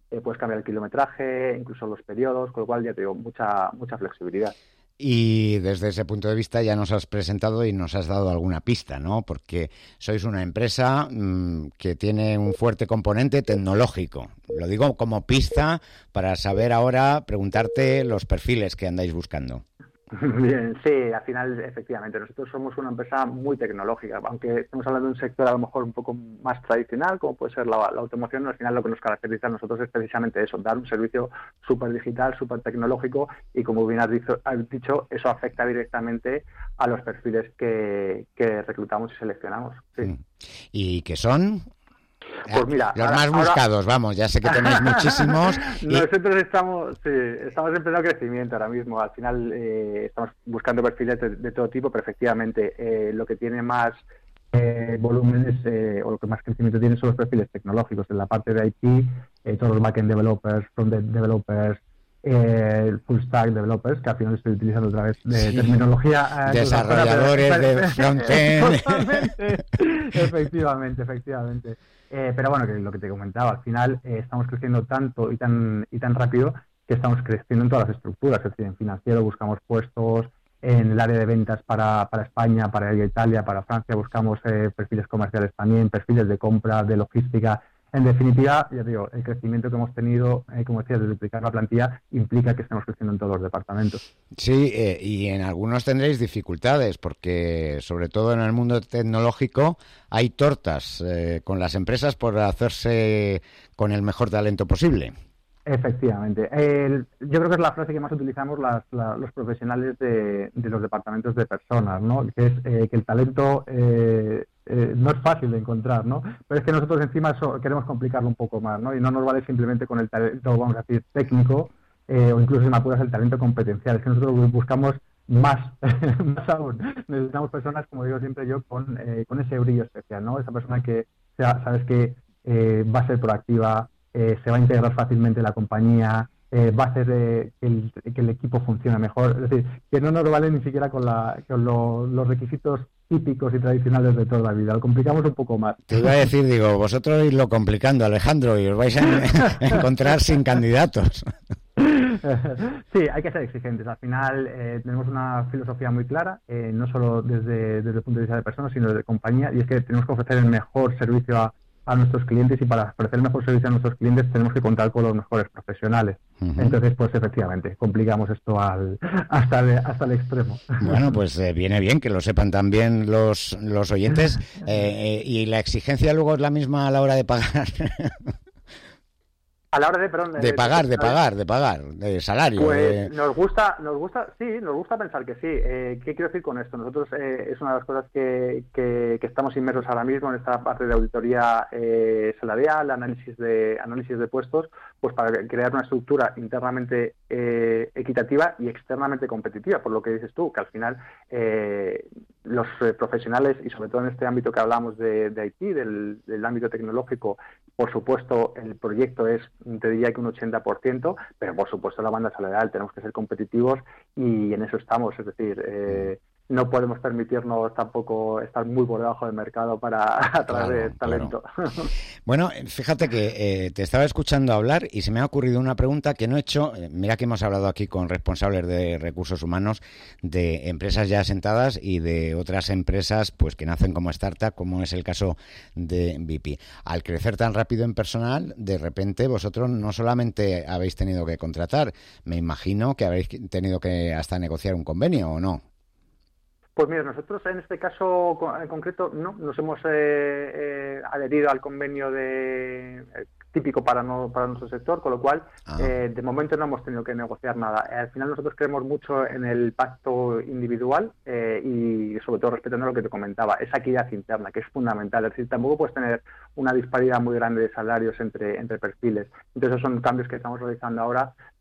eh, puedes cambiar el kilometraje, incluso los periodos, con lo cual ya te digo, mucha, mucha flexibilidad. Y desde ese punto de vista ya nos has presentado y nos has dado alguna pista, ¿no? Porque sois una empresa mmm, que tiene un fuerte componente tecnológico. Lo digo como pista para saber ahora, preguntarte los perfiles que andáis buscando. Bien, sí, al final, efectivamente, nosotros somos una empresa muy tecnológica, aunque estamos hablando de un sector a lo mejor un poco más tradicional, como puede ser la, la automoción, al final lo que nos caracteriza a nosotros es precisamente eso, dar un servicio súper digital, súper tecnológico, y como bien has dicho, has dicho, eso afecta directamente a los perfiles que, que reclutamos y seleccionamos. Sí. ¿Y qué son? Pues mira, los ahora, más buscados, ahora... vamos, ya sé que tenéis muchísimos. Y... Nosotros estamos, sí, estamos en pleno crecimiento ahora mismo. Al final eh, estamos buscando perfiles de, de todo tipo, pero efectivamente eh, lo que tiene más eh, volúmenes eh, o lo que más crecimiento tiene son los perfiles tecnológicos. En la parte de I T, eh, todos los backend developers, front-end developers, eh, full stack developers, que al final estoy utilizando otra vez de sí. terminología. Eh, Desarrolladores de front-end. efectivamente, efectivamente. Eh, pero bueno, que lo que te comentaba, al final eh, estamos creciendo tanto y tan y tan rápido que estamos creciendo en todas las estructuras, es decir, en financiero buscamos puestos, en el área de ventas para, para España, para Italia, para Francia, buscamos eh, perfiles comerciales también, perfiles de compra, de logística. En definitiva, ya digo, el crecimiento que hemos tenido, eh, como decías, de duplicar la plantilla, implica que estemos creciendo en todos los departamentos. Sí, eh, y en algunos tendréis dificultades, porque sobre todo en el mundo tecnológico hay tortas eh, con las empresas por hacerse con el mejor talento posible. Efectivamente. El, yo creo que es la frase que más utilizamos las, la, los profesionales de, de los departamentos de personas, ¿no? Que es eh, que el talento eh, eh, no es fácil de encontrar, ¿no? Pero es que nosotros encima eso, queremos complicarlo un poco más, ¿no? Y no nos vale simplemente con el talento, vamos a decir, técnico, eh, o incluso si me apuras el talento competencial. Es que nosotros buscamos más, más aún. Necesitamos personas, como digo siempre yo, con, eh, con ese brillo especial, ¿no? Esa persona que sea, sabes que eh, va a ser proactiva, Eh, se va a integrar fácilmente en la compañía, eh, va a hacer eh, que, el, que el equipo funcione mejor. Es decir, que no nos vale ni siquiera con, la, con lo, los requisitos típicos y tradicionales de toda la vida. Lo complicamos un poco más. Te iba a decir, digo, vosotros lo complicando, Alejandro, y os vais a encontrar sin candidatos. Sí, hay que ser exigentes. Al final eh, tenemos una filosofía muy clara, eh, no solo desde, desde el punto de vista de personas, sino desde compañía, y es que tenemos que ofrecer el mejor servicio a a nuestros clientes, y para ofrecer el mejor servicio a nuestros clientes tenemos que contar con los mejores profesionales. Uh-huh. Entonces, pues efectivamente, complicamos esto al, hasta, el, hasta el extremo. Bueno, pues eh, viene bien que lo sepan también los, los oyentes. Eh, eh, ¿Y la exigencia luego es la misma a la hora de pagar? A la hora de, perdón, de, de pagar, de pagar, de pagar, de salario. Pues de... nos gusta, nos gusta, sí, nos gusta pensar que sí. Eh, ¿Qué quiero decir con esto? Nosotros eh, es una de las cosas que, que, que estamos inmersos ahora mismo en esta parte de auditoría eh, salarial, análisis de análisis de puestos, pues para crear una estructura internamente eh, equitativa y externamente competitiva, por lo que dices tú, que al final eh, los eh, profesionales, y sobre todo en este ámbito que hablamos de, de I T, del, del ámbito tecnológico, por supuesto el proyecto es, te diría que un ochenta por ciento, pero por supuesto la banda salarial, tenemos que ser competitivos y en eso estamos, es decir, eh, no podemos permitirnos tampoco estar muy por debajo del mercado para atraer claro, talento. Claro. Bueno, fíjate que eh, te estaba escuchando hablar y se me ha ocurrido una pregunta que no he hecho. Mira que hemos hablado aquí con responsables de recursos humanos de empresas ya asentadas y de otras empresas pues que nacen como startup, como es el caso de V P. Al crecer tan rápido en personal, de repente vosotros no solamente habéis tenido que contratar, me imagino que habéis tenido que hasta negociar un convenio, ¿o no? Pues mira, nosotros en este caso en concreto no, nos hemos eh, eh, adherido al convenio de eh, típico para no, para nuestro sector, con lo cual ah. eh, de momento no hemos tenido que negociar nada. Al final nosotros creemos mucho en el pacto individual eh, y sobre todo respetando lo que te comentaba, esa equidad interna, que es fundamental. Es decir, tampoco puedes tener una disparidad muy grande de salarios entre, entre perfiles. Entonces esos son cambios que estamos realizando ahora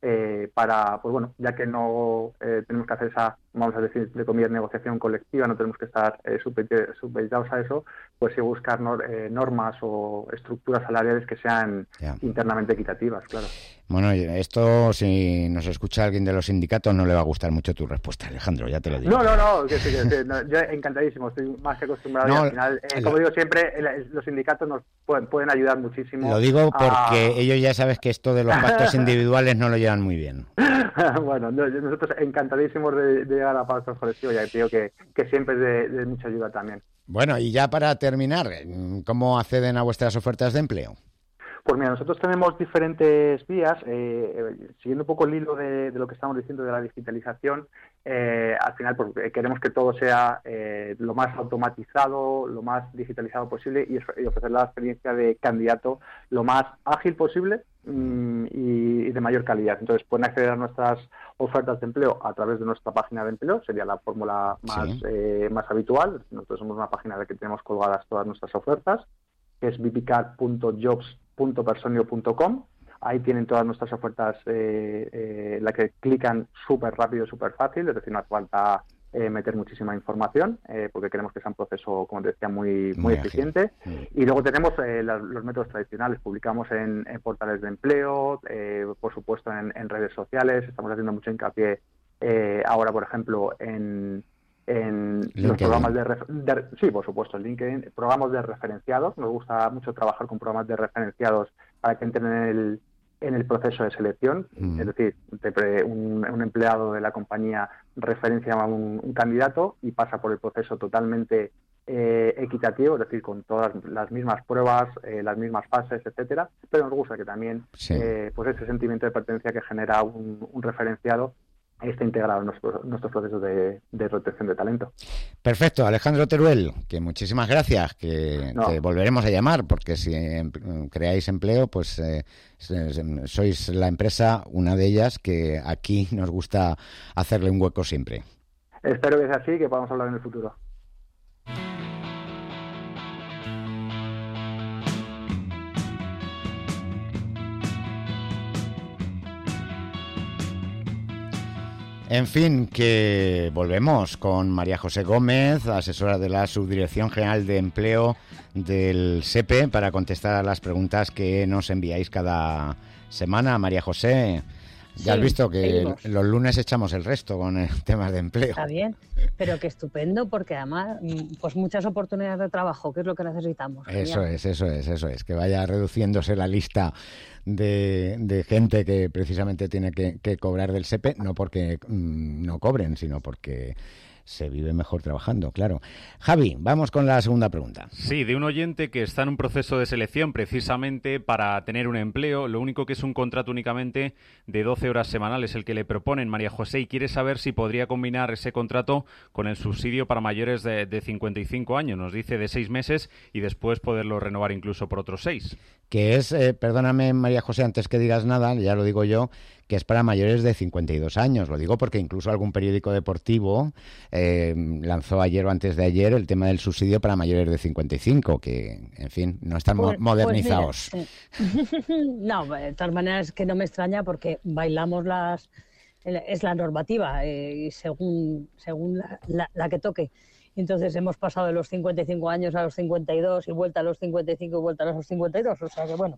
eh, para, pues bueno, ya que no eh, tenemos que hacer esa, vamos a decir, de comillas, negociación colectiva, no tenemos que estar eh, supeditados a eso, pues sí buscar nor, eh, normas o estructuras salariales que sean yeah. internamente equitativas, claro. Bueno, esto, si nos escucha alguien de los sindicatos, no le va a gustar mucho tu respuesta, Alejandro, ya te lo digo. No, no, no, que sí, que sí, no, yo encantadísimo, estoy más que acostumbrado no, y al final, eh, como digo siempre, el, los sindicatos nos pueden, pueden ayudar muchísimo. Lo digo porque a... ellos ya sabes que esto de los pactos individuales no lo llevan muy bien. Bueno, no, nosotros encantadísimos de, de llegar a pactos colectivos, ya que digo que, que siempre es de, de mucha ayuda también. Bueno, y ya para terminar, ¿cómo acceden a vuestras ofertas de empleo? Pues mira, nosotros tenemos diferentes vías, eh, siguiendo un poco el hilo de, de lo que estamos diciendo de la digitalización, eh, al final pues, queremos que todo sea eh, lo más automatizado, lo más digitalizado posible y, y ofrecer la experiencia de candidato lo más ágil posible mmm, y, y de mayor calidad. Entonces pueden acceder a nuestras ofertas de empleo a través de nuestra página de empleo, sería la fórmula más, sí. eh, más habitual. Nosotros somos una página en la que tenemos colgadas todas nuestras ofertas, que es vpcar punto jobs punto personio punto com. Ahí tienen todas nuestras ofertas, eh, eh, la que clican súper rápido, súper fácil, es decir, no hace falta eh, meter muchísima información, eh, porque queremos que sea un proceso, como te decía, muy, muy, muy eficiente. Sí. Y luego tenemos eh, los, los métodos tradicionales, publicamos en, en portales de empleo, eh, por supuesto en, en redes sociales, estamos haciendo mucho hincapié eh, ahora, por ejemplo, en... en LinkedIn. Los programas de, de sí, por supuesto, en LinkedIn, programas de referenciados. Nos gusta mucho trabajar con programas de referenciados para que entren en el, en el proceso de selección. Mm. Es decir, te, un, un empleado de la compañía referencia a un, un candidato y pasa por el proceso totalmente eh, equitativo, es decir, con todas las mismas pruebas, eh, las mismas fases, etcétera. Pero nos gusta que también sí. eh, pues ese sentimiento de pertenencia que genera un, un referenciado está integrado en nuestros nuestro procesos de, de retención de talento. Perfecto, Alejandro Teruel, que muchísimas gracias, que no. te volveremos a llamar, porque si em, creáis empleo, pues eh, sois la empresa, una de ellas, que aquí nos gusta hacerle un hueco siempre. Espero que sea así, que podamos hablar en el futuro. En fin, que volvemos con María José Gómez, asesora de la Subdirección General de Empleo del SEPE, para contestar a las preguntas que nos enviáis cada semana. María José, ya sí, has visto que seguimos. Los lunes echamos el resto con el tema de empleo. Está bien, pero qué estupendo, porque además, pues muchas oportunidades de trabajo, que es lo que necesitamos. Eso Genial. es, eso es, eso es, que vaya reduciéndose la lista de, de gente que precisamente tiene que, que cobrar del SEPE, no porque mmm, no cobren, sino porque se vive mejor trabajando, claro. Javi, vamos con la segunda pregunta. Sí, de un oyente que está en un proceso de selección precisamente para tener un empleo, lo único que es un contrato únicamente de doce horas semanales el que le proponen, María José, y quiere saber si podría combinar ese contrato con el subsidio para mayores de, de cincuenta y cinco años, nos dice de seis meses y después poderlo renovar incluso por otros seis. Que es, eh, perdóname María José, antes que digas nada, ya lo digo yo, que es para mayores de cincuenta y dos años. Lo digo porque incluso algún periódico deportivo eh, lanzó ayer o antes de ayer el tema del subsidio para mayores de cincuenta y cinco, que, en fin, no están pues, modernizados. Pues mira, sí. No, de todas maneras que no me extraña porque bailamos las... es la normativa, eh, según, según la, la, la que toque. Entonces hemos pasado de los cincuenta y cinco años a los cincuenta y dos y vuelta a los cincuenta y cinco y vuelta a los cincuenta y dos. O sea que, bueno,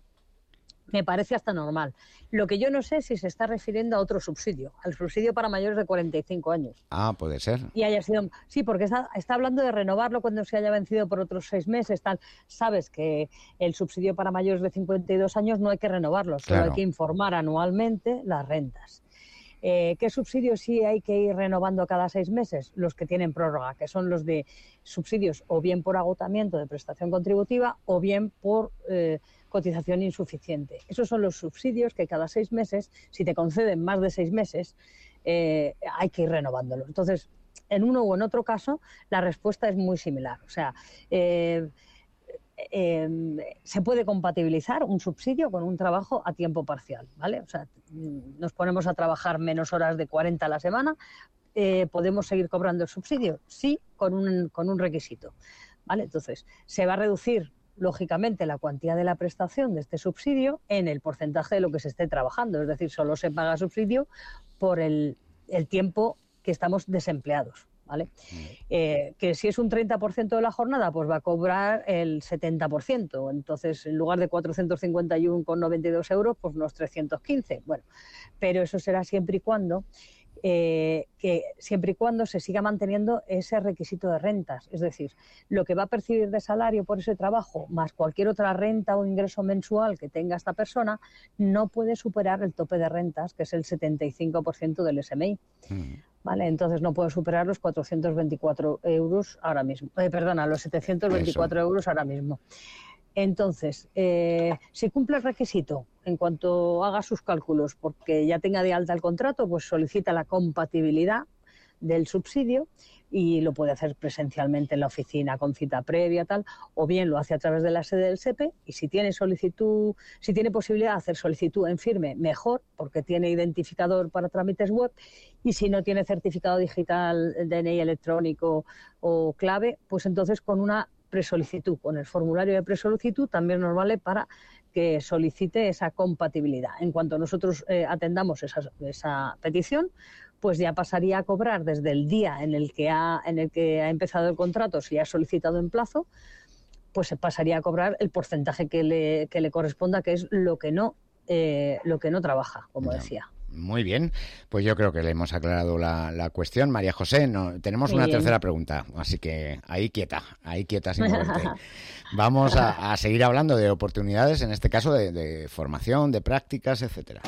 me parece hasta normal. Lo que yo no sé es si se está refiriendo a otro subsidio, al subsidio para mayores de cuarenta y cinco años. Ah, puede ser. Y haya sido... Sí, porque está, está hablando de renovarlo cuando se haya vencido por otros seis meses. Tal. Sabes que el subsidio para mayores de cincuenta y dos años no hay que renovarlo, solo claro. hay que informar anualmente las rentas. Eh, ¿Qué subsidios sí hay que ir renovando cada seis meses? Los que tienen prórroga, que son los de subsidios o bien por agotamiento de prestación contributiva o bien por eh, cotización insuficiente. Esos son los subsidios que cada seis meses, si te conceden más de seis meses, eh, hay que ir renovándolos. Entonces, en uno o en otro caso, la respuesta es muy similar. O sea, eh, Eh, se puede compatibilizar un subsidio con un trabajo a tiempo parcial, ¿vale? O sea, nos ponemos a trabajar menos horas de cuarenta a la semana, eh, ¿podemos seguir cobrando el subsidio? Sí, con un, con un requisito, ¿vale? Entonces, se va a reducir lógicamente, la cuantía de la prestación de este subsidio en el porcentaje de lo que se esté trabajando. Es decir, solo se paga subsidio por el, el tiempo que estamos desempleados, ¿vale? Eh, que si es un treinta por ciento de la jornada, pues va a cobrar el setenta por ciento. Entonces, en lugar de cuatrocientos cincuenta y uno con noventa y dos euros, pues unos trescientos quince. Bueno, pero eso será siempre y cuando... Eh, que siempre y cuando se siga manteniendo ese requisito de rentas. Es decir, lo que va a percibir de salario por ese trabajo, más cualquier otra renta o ingreso mensual que tenga esta persona, no puede superar el tope de rentas, que es el setenta y cinco por ciento del S M I. Mm. ¿Vale? Entonces no puede superar los cuatrocientos veinticuatro euros ahora mismo. Eh, perdona, los setecientos veinticuatro Eso. euros ahora mismo. Entonces, eh, si cumple el requisito en cuanto haga sus cálculos, porque ya tenga de alta el contrato, pues solicita la compatibilidad del subsidio y lo puede hacer presencialmente en la oficina con cita previa, tal, o bien lo hace a través de la sede del SEPE, y si tiene solicitud, si tiene posibilidad de hacer solicitud en firme, mejor, porque tiene identificador para trámites web, y si no tiene certificado digital, D N I electrónico o clave, pues entonces con una presolicitud, con el formulario de presolicitud también nos vale para que solicite esa compatibilidad. En cuanto nosotros eh, atendamos esa, esa petición, pues ya pasaría a cobrar desde el día en el que ha en el que ha empezado el contrato, si ha solicitado en plazo, pues se pasaría a cobrar el porcentaje que le, que le corresponda, que es lo que no eh, lo que no trabaja, como no. decía. Muy bien, pues yo creo que le hemos aclarado la, la cuestión. María José, no, tenemos Muy una bien. tercera pregunta, así que ahí quieta, ahí quieta sin moverte. Vamos a, a seguir hablando de oportunidades, en este caso de, de formación, de prácticas, etcétera.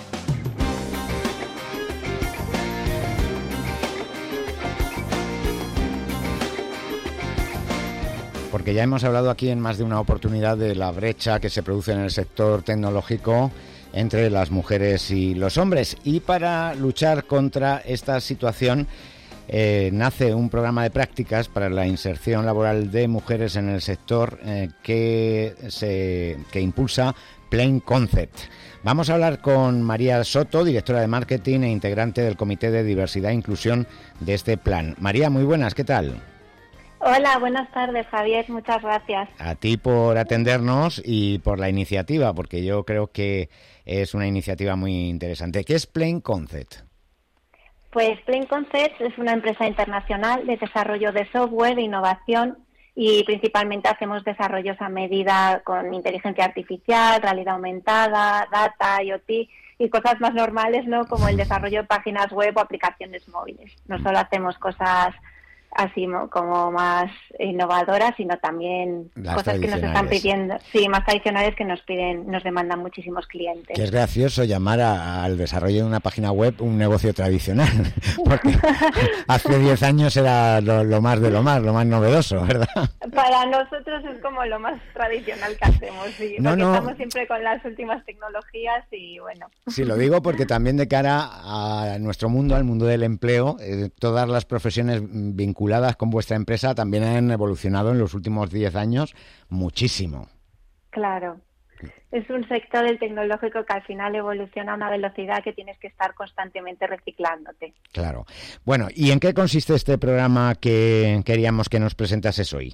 Porque ya hemos hablado aquí en más de una oportunidad de la brecha que se produce en el sector tecnológico entre las mujeres y los hombres. Y para luchar contra esta situación eh, nace un programa de prácticas para la inserción laboral de mujeres en el sector eh, que, se, que impulsa Plain Concept. Vamos a hablar con María Soto, directora de marketing e integrante del Comité de Diversidad e Inclusión de este plan. María, muy buenas, ¿qué tal? Hola, buenas tardes, Javier, muchas gracias. A ti por atendernos y por la iniciativa, porque yo creo que es una iniciativa muy interesante. ¿Qué es Plain Concept? Pues Plain Concept es una empresa internacional de desarrollo de software e innovación y principalmente hacemos desarrollos a medida con inteligencia artificial, realidad aumentada, data, IoT y cosas más normales, ¿no? Como el desarrollo de páginas web o aplicaciones móviles. No solo hacemos cosas así como más innovadoras, sino también Las cosas que nos están pidiendo, sí, más tradicionales que nos piden, nos demandan muchísimos clientes. Que es gracioso llamar a, al desarrollo de una página web un negocio tradicional, porque hace diez años era lo, lo más de lo más, lo más novedoso, ¿verdad? Para nosotros es como lo más tradicional que hacemos, sí, no, porque no. estamos siempre con las últimas tecnologías y bueno. Sí, lo digo porque también de cara a nuestro mundo, al mundo del empleo, eh, todas las profesiones vinculadas vinculadas con vuestra empresa también han evolucionado en los últimos diez años muchísimo. Claro. Es un sector del tecnológico que al final evoluciona a una velocidad que tienes que estar constantemente reciclándote. Claro. Bueno, ¿y en qué consiste este programa que queríamos que nos presentases hoy?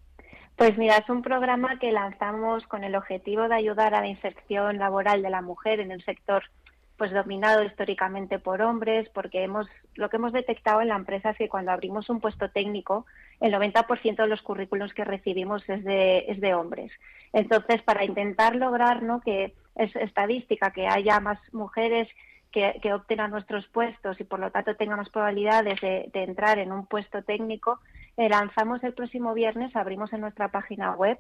Pues mira, es un programa que lanzamos con el objetivo de ayudar a la inserción laboral de la mujer en el sector pues dominado históricamente por hombres, porque hemos lo que hemos detectado en la empresa es que cuando abrimos un puesto técnico, el noventa por ciento de los currículos que recibimos es de es de hombres. Entonces, para intentar lograr, ¿no?, que es estadística, que haya más mujeres que, que opten a nuestros puestos y por lo tanto tengan más probabilidades de, de entrar en un puesto técnico, eh, lanzamos el próximo viernes, abrimos en nuestra página web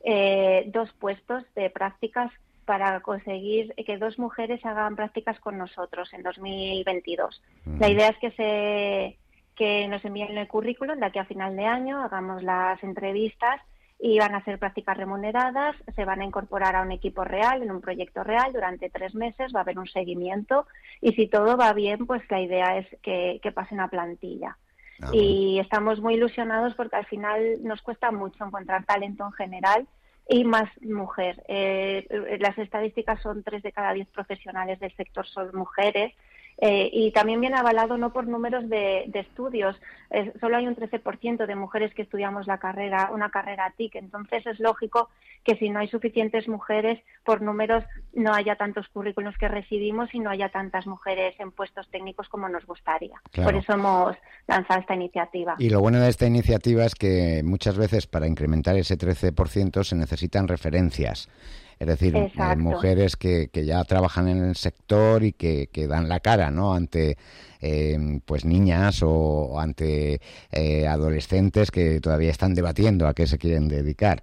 eh, dos puestos de prácticas para conseguir que dos mujeres hagan prácticas con nosotros en dos mil veintidós. Mm. La idea es que se que nos envíen el currículum de aquí a final de año, hagamos las entrevistas y van a ser prácticas remuneradas, se van a incorporar a un equipo real, en un proyecto real durante tres meses, va a haber un seguimiento y si todo va bien, pues la idea es que, que pasen a plantilla. Ah, y estamos muy ilusionados porque al final nos cuesta mucho encontrar talento en general y más mujer. Eh, las estadísticas son tres de cada diez profesionales del sector son mujeres Eh, y también viene avalado no por números de, de estudios, eh, solo hay un trece por ciento de mujeres que estudiamos la carrera, una carrera T I C, entonces es lógico que si no hay suficientes mujeres, por números no haya tantos currículos que recibimos y no haya tantas mujeres en puestos técnicos como nos gustaría. Claro. Por eso hemos lanzado esta iniciativa. Y lo bueno de esta iniciativa es que muchas veces para incrementar ese trece por ciento se necesitan referencias. Es decir, eh, mujeres que, que ya trabajan en el sector y que, que dan la cara, ¿no?, ante eh, pues niñas o ante eh, adolescentes que todavía están debatiendo a qué se quieren dedicar.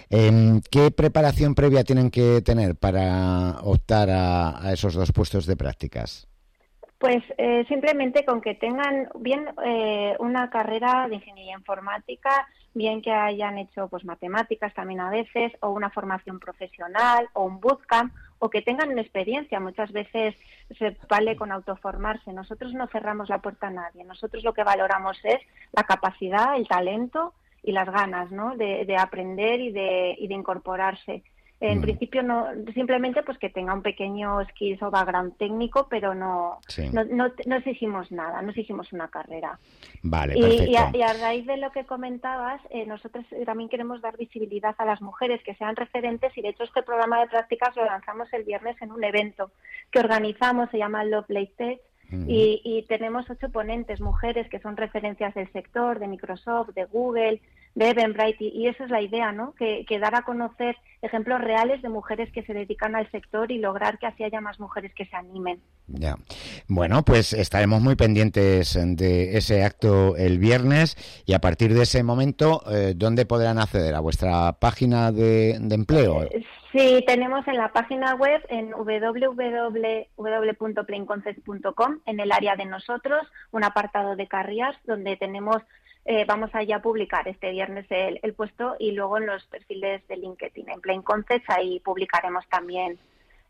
Eh, ¿Qué preparación previa tienen que tener para optar a, a esos dos puestos de prácticas? Pues eh, simplemente con que tengan bien eh, una carrera de ingeniería informática, bien que hayan hecho pues matemáticas también a veces, o una formación profesional, o un bootcamp, o que tengan una experiencia. Muchas veces se vale con autoformarse. Nosotros no cerramos la puerta a nadie. Nosotros lo que valoramos es la capacidad, el talento y las ganas, ¿no?, de, de aprender y de, y de incorporarse. En mm. principio no, simplemente pues que tenga un pequeño skills o background técnico, pero no, sí. no, no, no exigimos nada, no exigimos una carrera. Vale, y, perfecto. Y a, y a raíz de lo que comentabas, eh, nosotros también queremos dar visibilidad a las mujeres que sean referentes, y de hecho este programa de prácticas lo lanzamos el viernes en un evento que organizamos, se llama Love Play Tech. Uh-huh. y, y tenemos ocho ponentes, mujeres que son referencias del sector, de Microsoft, de Google, de Eventbrite, y, y esa es la idea, ¿no?, que, que dar a conocer ejemplos reales de mujeres que se dedican al sector y lograr que así haya más mujeres que se animen. Ya. Bueno, pues estaremos muy pendientes de ese acto el viernes, y a partir de ese momento, eh, ¿dónde podrán acceder? ¿A vuestra página de, de empleo? Eh, sí, tenemos en la página web, en doble u doble u doble u punto plain concept punto com, en el área de nosotros, un apartado de careers, donde tenemos Eh, vamos a ya publicar este viernes el, el puesto, y luego en los perfiles de LinkedIn, en Plain Concepts, ahí publicaremos también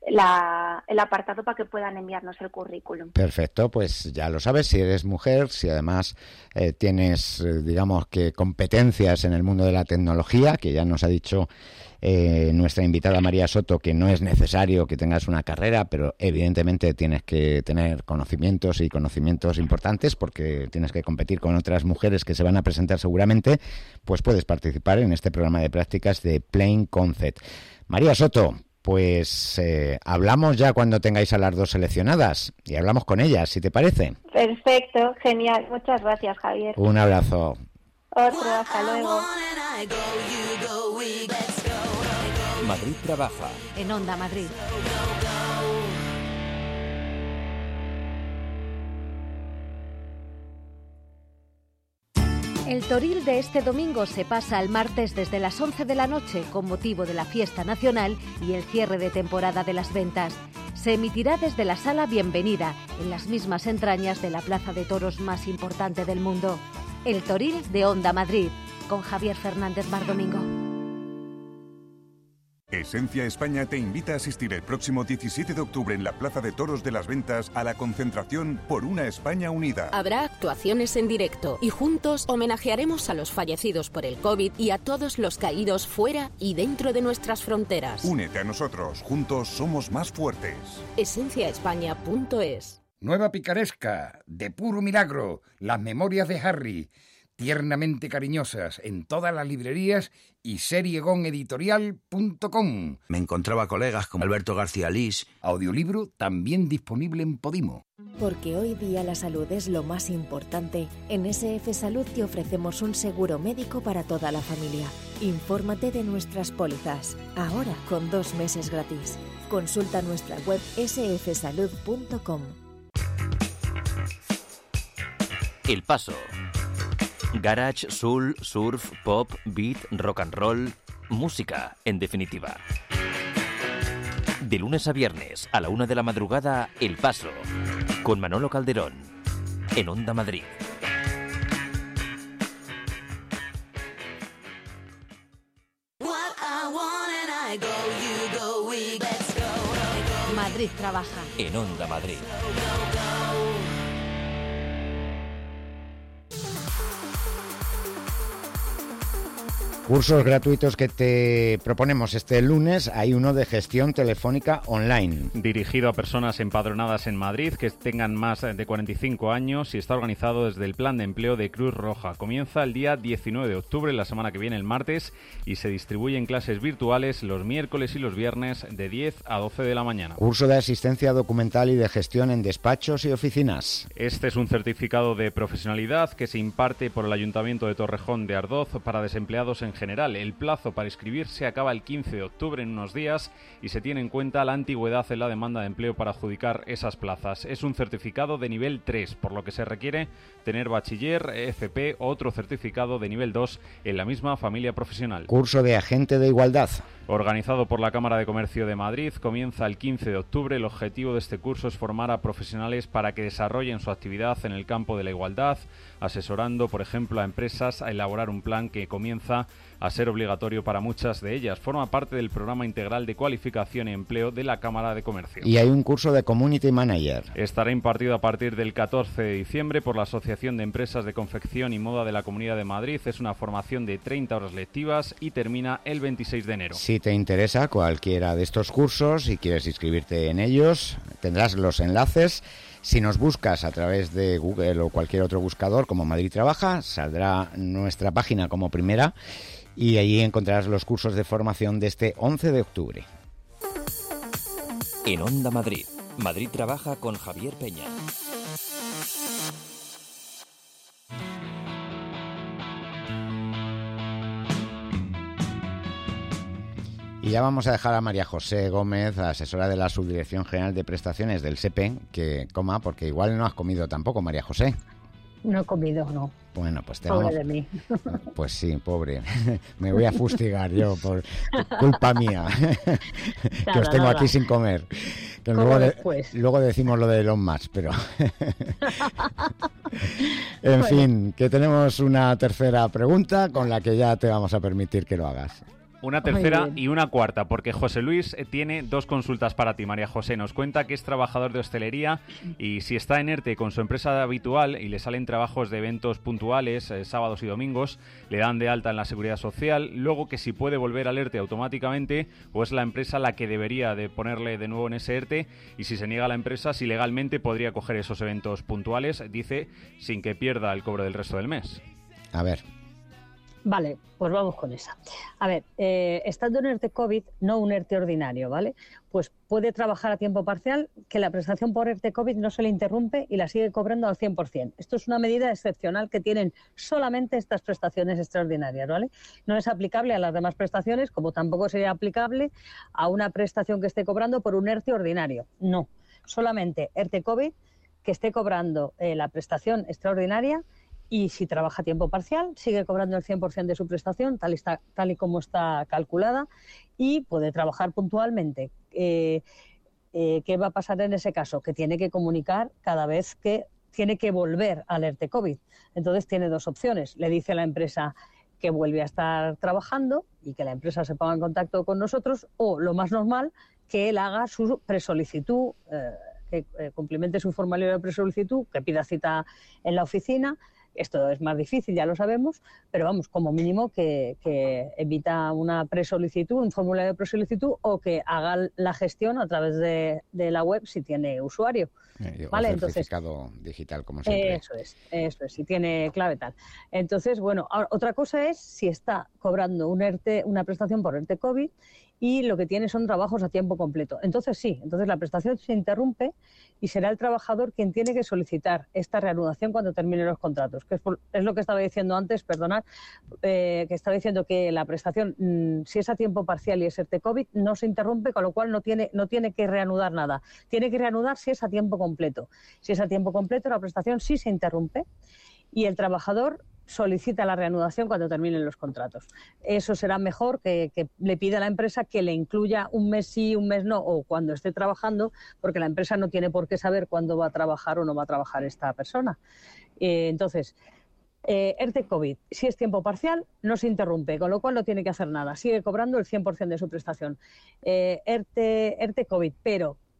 la, el apartado para que puedan enviarnos el currículum. Perfecto, pues ya lo sabes, si eres mujer, si además eh, tienes, eh, digamos que competencias en el mundo de la tecnología, que ya nos ha dicho eh, nuestra invitada María Soto que no es necesario que tengas una carrera, pero evidentemente tienes que tener conocimientos y conocimientos importantes porque tienes que competir con otras mujeres que se van a presentar seguramente, pues puedes participar en este programa de prácticas de Plain Concept. María Soto, pues eh, hablamos ya cuando tengáis a las dos seleccionadas y hablamos con ellas, si te parece. Perfecto, genial. Muchas gracias, Javier. Un abrazo. Otro, hasta luego. Madrid trabaja. En Onda Madrid. El Toril de este domingo se pasa al martes desde las once de la noche con motivo de la fiesta nacional y el cierre de temporada de las ventas. Se emitirá desde la Sala Bienvenida, en las mismas entrañas de la plaza de toros más importante del mundo. El Toril de Onda Madrid, con Javier Fernández Bardomingo. Esencia España te invita a asistir el próximo diecisiete de octubre en la Plaza de Toros de las Ventas a la concentración por una España unida. Habrá actuaciones en directo y juntos homenajearemos a los fallecidos por el COVID y a todos los caídos fuera y dentro de nuestras fronteras. Únete a nosotros, juntos somos más fuertes. esencia españa punto es. Nueva picaresca, de puro milagro, las memorias de Harry, tiernamente cariñosas en todas las librerías y seriegon editorial punto com. Me encontraba colegas como Alberto García Lís. Audiolibro también disponible en Podimo. Porque hoy día la salud es lo más importante, en S F Salud te ofrecemos un seguro médico para toda la familia. Infórmate de nuestras pólizas, ahora con dos meses gratis. Consulta nuestra web ese efe salud punto com. El Paso. Garage, soul, surf, pop, beat, rock and roll, música, en definitiva. De lunes a viernes, a la una de la madrugada, El Paso, con Manolo Calderón, en Onda Madrid. Madrid trabaja. En Onda Madrid. Cursos gratuitos que te proponemos este lunes. Hay uno de gestión telefónica online. Dirigido a personas empadronadas en Madrid que tengan más de cuarenta y cinco años y está organizado desde el Plan de Empleo de Cruz Roja. Comienza el día diecinueve de octubre, la semana que viene, el martes, y se distribuye en clases virtuales los miércoles y los viernes de diez a doce de la mañana. Curso de asistencia documental y de gestión en despachos y oficinas. Este es un certificado de profesionalidad que se imparte por el Ayuntamiento de Torrejón de Ardoz para desempleados en general. El plazo para inscribirse acaba el quince de octubre, en unos días, y se tiene en cuenta la antigüedad en la demanda de empleo para adjudicar esas plazas. Es un certificado de nivel tres, por lo que se requiere tener bachiller, F P o otro certificado de nivel dos en la misma familia profesional. Curso de agente de igualdad. Organizado por la Cámara de Comercio de Madrid, comienza el quince de octubre. El objetivo de este curso es formar a profesionales para que desarrollen su actividad en el campo de la igualdad, asesorando, por ejemplo, a empresas a elaborar un plan que comienza a ser obligatorio para muchas de ellas. Forma parte del programa integral de cualificación y empleo de la Cámara de Comercio. Y hay un curso de Community Manager. Estará impartido a partir del catorce de diciembre por la Asociación de Empresas de Confección y Moda de la Comunidad de Madrid. Es una formación de treinta horas lectivas y termina el veintiséis de enero. Si te interesa cualquiera de estos cursos y quieres inscribirte en ellos, tendrás los enlaces. Si nos buscas a través de Google o cualquier otro buscador como Madrid Trabaja, saldrá nuestra página como primera y allí encontrarás los cursos de formación de este once de octubre. En Onda Madrid, Madrid Trabaja con Javier Peña. Y ya vamos a dejar a María José Gómez, asesora de la Subdirección General de Prestaciones del S E P E, que coma, porque igual no has comido tampoco, María José. No he comido, no. Bueno, pues tenemos... Pobre de mí. Pues sí, pobre. Me voy a fustigar yo por culpa mía, nada, que os tengo nada. Aquí sin comer. Que luego, de... luego decimos lo de Elon Musk, pero... En bueno. fin, que tenemos una tercera pregunta con la que ya te vamos a permitir que lo hagas. Una tercera y una cuarta, porque José Luis tiene dos consultas para ti. María José nos cuenta que es trabajador de hostelería y si está en ERTE con su empresa habitual y le salen trabajos de eventos puntuales, eh, sábados y domingos, le dan de alta en la Seguridad Social, luego que si puede volver al ERTE automáticamente o es la empresa la que debería de ponerle de nuevo en ese ERTE, y si se niega la empresa, si legalmente podría coger esos eventos puntuales, dice, sin que pierda el cobro del resto del mes. A ver... Vale, pues vamos con esa. A ver, eh, estando en ERTE COVID, no un ERTE ordinario, ¿vale? Pues puede trabajar a tiempo parcial, que la prestación por ERTE COVID no se le interrumpe y la sigue cobrando al cien por ciento. Esto es una medida excepcional que tienen solamente estas prestaciones extraordinarias, ¿vale? No es aplicable a las demás prestaciones, como tampoco sería aplicable a una prestación que esté cobrando por un ERTE ordinario. No, solamente ERTE COVID que esté cobrando eh, la prestación extraordinaria. Y si trabaja a tiempo parcial, sigue cobrando el cien por ciento de su prestación, tal y, está, tal y como está calculada, y puede trabajar puntualmente. Eh, eh, ¿Qué va a pasar en ese caso? Que tiene que comunicar cada vez que tiene que volver al ERTE COVID. Entonces tiene dos opciones. Le dice a la empresa que vuelve a estar trabajando y que la empresa se ponga en contacto con nosotros, o lo más normal, que él haga su presolicitud, eh, que eh, cumplimente su formulario de presolicitud, que pida cita en la oficina. Esto es más difícil, ya lo sabemos, pero vamos, como mínimo que, que evita una presolicitud, un formulario de presolicitud, o que haga la gestión a través de, de la web si tiene usuario. Eh, ¿Vale? O certificado Entonces, digital, como siempre. Eso es, eso es, si tiene clave tal. Entonces, bueno, ahora, otra cosa es si está cobrando un ERTE, una prestación por ERTE COVID y lo que tiene son trabajos a tiempo completo. Entonces sí, entonces la prestación se interrumpe y será el trabajador quien tiene que solicitar esta reanudación cuando terminen los contratos, que es, por, es lo que estaba diciendo antes, perdonad, eh, que estaba diciendo que la prestación, mmm, si es a tiempo parcial y es ERTE COVID, no se interrumpe, con lo cual no tiene, no tiene que reanudar nada. Tiene que reanudar si es a tiempo completo. Si es a tiempo completo, la prestación sí se interrumpe y el trabajador solicita la reanudación cuando terminen los contratos. Eso será mejor que, que le pida a la empresa que le incluya un mes sí, un mes no, o cuando esté trabajando, porque la empresa no tiene por qué saber cuándo va a trabajar o no va a trabajar esta persona. Eh, entonces, eh, ERTE COVID, si es tiempo parcial, no se interrumpe, con lo cual no tiene que hacer nada, sigue cobrando el cien por ciento de su prestación. Eh, ERTE, ERTE COVID, pero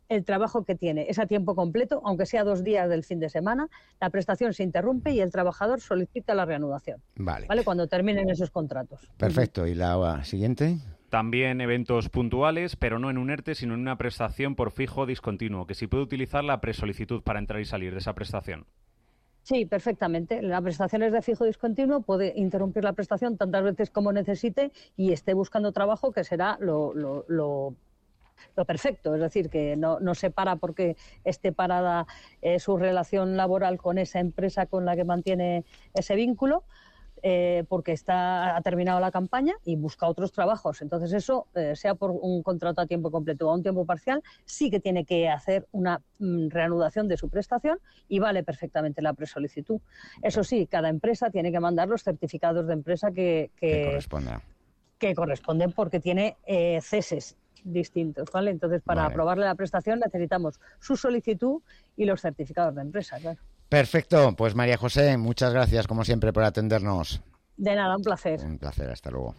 el trabajo que tiene es a tiempo completo, aunque sea dos días del fin de semana, la prestación se interrumpe y el trabajador solicita la reanudación. Vale. ¿Vale? Cuando terminen esos contratos. Perfecto. ¿Y la siguiente? También eventos puntuales, pero no en un ERTE, sino en una prestación por fijo discontinuo, que si puede utilizar la presolicitud para entrar y salir de esa prestación. Sí, perfectamente. La prestación es de fijo discontinuo, puede interrumpir la prestación tantas veces como necesite y esté buscando trabajo, que será lo... lo, lo lo perfecto, es decir, que no, no se para porque esté parada eh, su relación laboral con esa empresa con la que mantiene ese vínculo, eh, porque está, ha terminado la campaña y busca otros trabajos. Entonces eso, eh, sea por un contrato a tiempo completo o a un tiempo parcial, sí que tiene que hacer una mm, reanudación de su prestación y vale perfectamente la presolicitud. Eso sí, cada empresa tiene que mandar los certificados de empresa que, que, que corresponda. que corresponden porque tiene eh, ceses distintos, ¿vale? Entonces, para vale. aprobarle la prestación necesitamos su solicitud y los certificados de empresa, claro. Perfecto, pues María José, muchas gracias como siempre por atendernos. De nada, un placer. Un placer, hasta luego.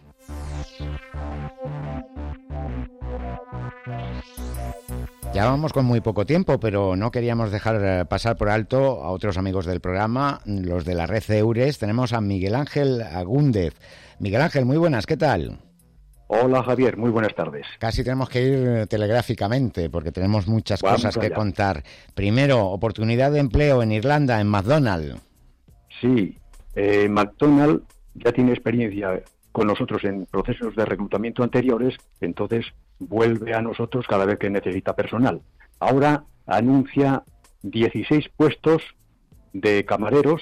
Ya vamos con muy poco tiempo, pero no queríamos dejar pasar por alto a otros amigos del programa, los de la red EURES. Tenemos a Miguel Ángel Agúndez. Miguel Ángel, muy buenas, ¿qué tal? Hola Javier, muy buenas tardes. Casi tenemos que ir telegráficamente porque tenemos muchas Vamos cosas allá. que contar. Primero, oportunidad de empleo en Irlanda, en McDonald's. Sí, eh, McDonald's ya tiene experiencia con nosotros en procesos de reclutamiento anteriores, entonces vuelve a nosotros cada vez que necesita personal. Ahora anuncia dieciséis puestos de camareros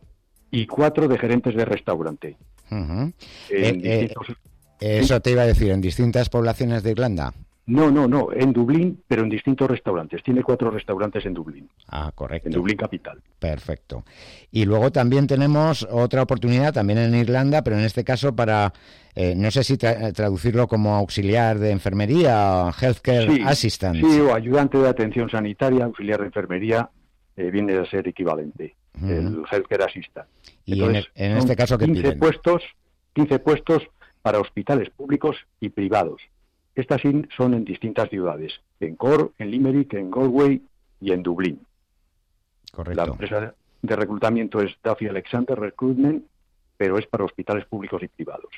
y cuatro de gerentes de restaurante. Uh-huh. En Eh, distintos... eh, eso te iba a decir, en distintas poblaciones de Irlanda. No, no, no, en Dublín, pero en distintos restaurantes. Tiene cuatro restaurantes en Dublín. Ah, correcto. En Dublín capital. Perfecto. Y luego también tenemos otra oportunidad, también en Irlanda, pero en este caso para, eh, no sé si tra- traducirlo como auxiliar de enfermería, healthcare Sí, assistant. sí, o ayudante de atención sanitaria, auxiliar de enfermería, eh, viene a ser equivalente, Ujú. el healthcare assistant. Y en, Entonces, en son este caso, ¿qué quince piden? puestos, quince puestos para hospitales públicos y privados. Estas in- son en distintas ciudades, en Cork, en Limerick, en Galway y en Dublín. Correcto. La empresa de reclutamiento es Duffy Alexander Recruitment, pero es para hospitales públicos y privados.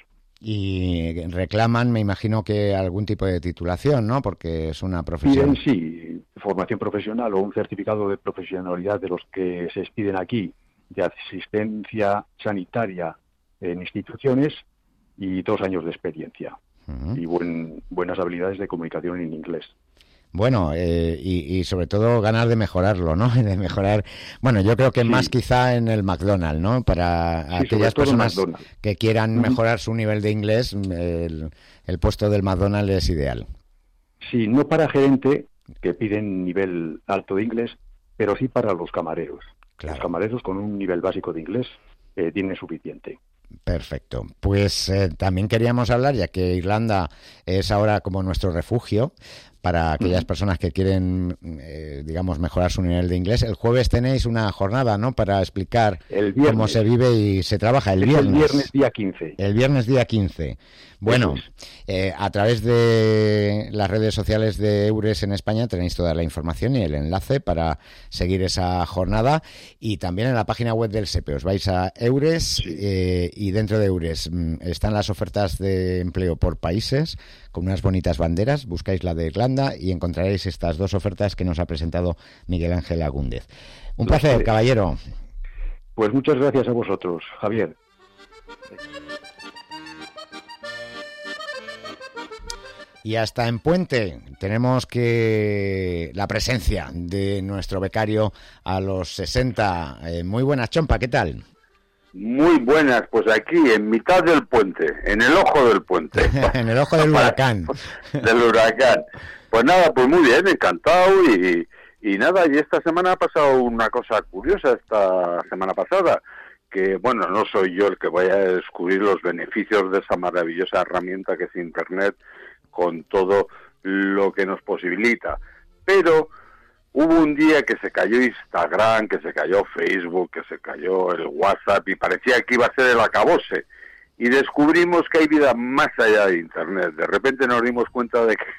Y reclaman, me imagino que algún tipo de titulación, ¿no? Porque es una profesión. Piden, sí, formación profesional o un certificado de profesionalidad de los que se expiden aquí, de asistencia sanitaria en instituciones y dos años de experiencia. Ujú. Y buen, buenas habilidades de comunicación en inglés. Bueno, eh, y, y sobre todo ganas de mejorarlo, ¿no? De mejorar. Bueno, yo creo que Sí. más quizá en el McDonald's, ¿no? Para Sí, sobre aquellas todo en personas McDonald's. que quieran Ujú. mejorar su nivel de inglés, el, el puesto del McDonald's es ideal. Sí, no para gerente, que piden nivel alto de inglés, pero sí para los camareros. Los camareros con un nivel básico de inglés eh, tienen suficiente. Perfecto. Pues eh, también queríamos hablar, ya que Irlanda es ahora como nuestro refugio para aquellas personas que quieren, eh, digamos, mejorar su nivel de inglés. El jueves tenéis una jornada, ¿no?, para explicar El viernes. cómo se vive y se trabaja. El Es viernes. el viernes día quince. El viernes día quince. Bueno, Eso eh, a través de las redes sociales de EURES en España tenéis toda la información y el enlace para seguir esa jornada, y también en la página web del SEPE. Os vais a EURES eh, y dentro de EURES mm, están las ofertas de empleo por países con unas bonitas banderas. Buscáis la de Irlanda y encontraréis estas dos ofertas que nos ha presentado Miguel Ángel Agúndez. Un Pues, placer, eh, caballero. Pues muchas gracias a vosotros, Javier. Y hasta en Puente tenemos que la presencia de nuestro becario a los sesenta. Eh, muy buenas, Chompa, ¿qué tal? Muy buenas, pues aquí, en mitad del puente, en el ojo del puente. En el ojo del huracán. Del huracán. Pues nada, pues muy bien, encantado y, y nada, y esta semana ha pasado una cosa curiosa, esta semana pasada, que bueno, no soy yo el que vaya a descubrir los beneficios de esa maravillosa herramienta que es Internet, con todo lo que nos posibilita, pero hubo un día que se cayó Instagram, que se cayó Facebook, que se cayó el WhatsApp y parecía que iba a ser el acabose, y descubrimos que hay vida más allá de Internet. De repente nos dimos cuenta de que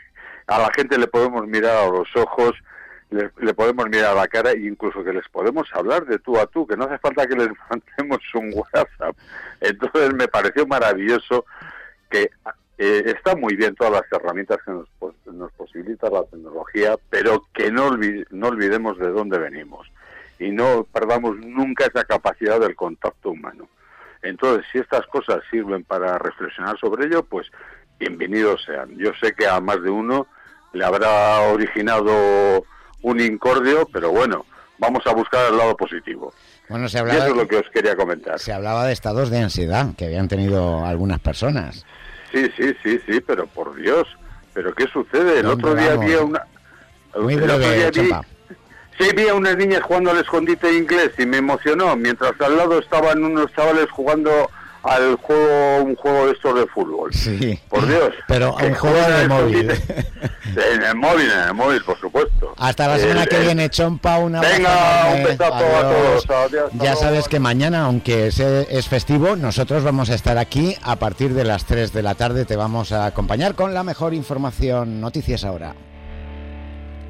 a la gente le podemos mirar a los ojos, le, le podemos mirar a la cara e incluso que les podemos hablar de tú a tú, que no hace falta que les mandemos un WhatsApp. Entonces me pareció maravilloso que eh, está muy bien todas las herramientas que nos, nos posibilita la tecnología, pero que no, olvid, no olvidemos de dónde venimos y no perdamos nunca esa capacidad del contacto humano. Entonces, si estas cosas sirven para reflexionar sobre ello, pues bienvenidos sean. Yo sé que a más de uno le habrá originado un incordio, pero bueno, vamos a buscar el lado positivo. Bueno, se y hablaba, eso es lo que os quería comentar. Se hablaba de estados de ansiedad que habían tenido algunas personas. Sí, sí, sí, sí, pero por Dios, ¿pero qué sucede? El otro día vamos? había una... Muy el breve, otro día vi, Chompa. sí, vi a unas niñas jugando al escondite inglés y me emocionó, mientras al lado estaban unos chavales jugando al juego, un juego de estos de fútbol. Sí. Por Dios. Pero que un juego de móvil. En el móvil, en el móvil, por supuesto. Hasta la semana El- que el- viene, Chompa, una Venga, un besazo a todos. Adiós, Ya hasta sabes luego. que mañana, aunque se- es festivo, nosotros vamos a estar aquí a partir de las tres de la tarde. Te vamos a acompañar con la mejor información. Noticias ahora.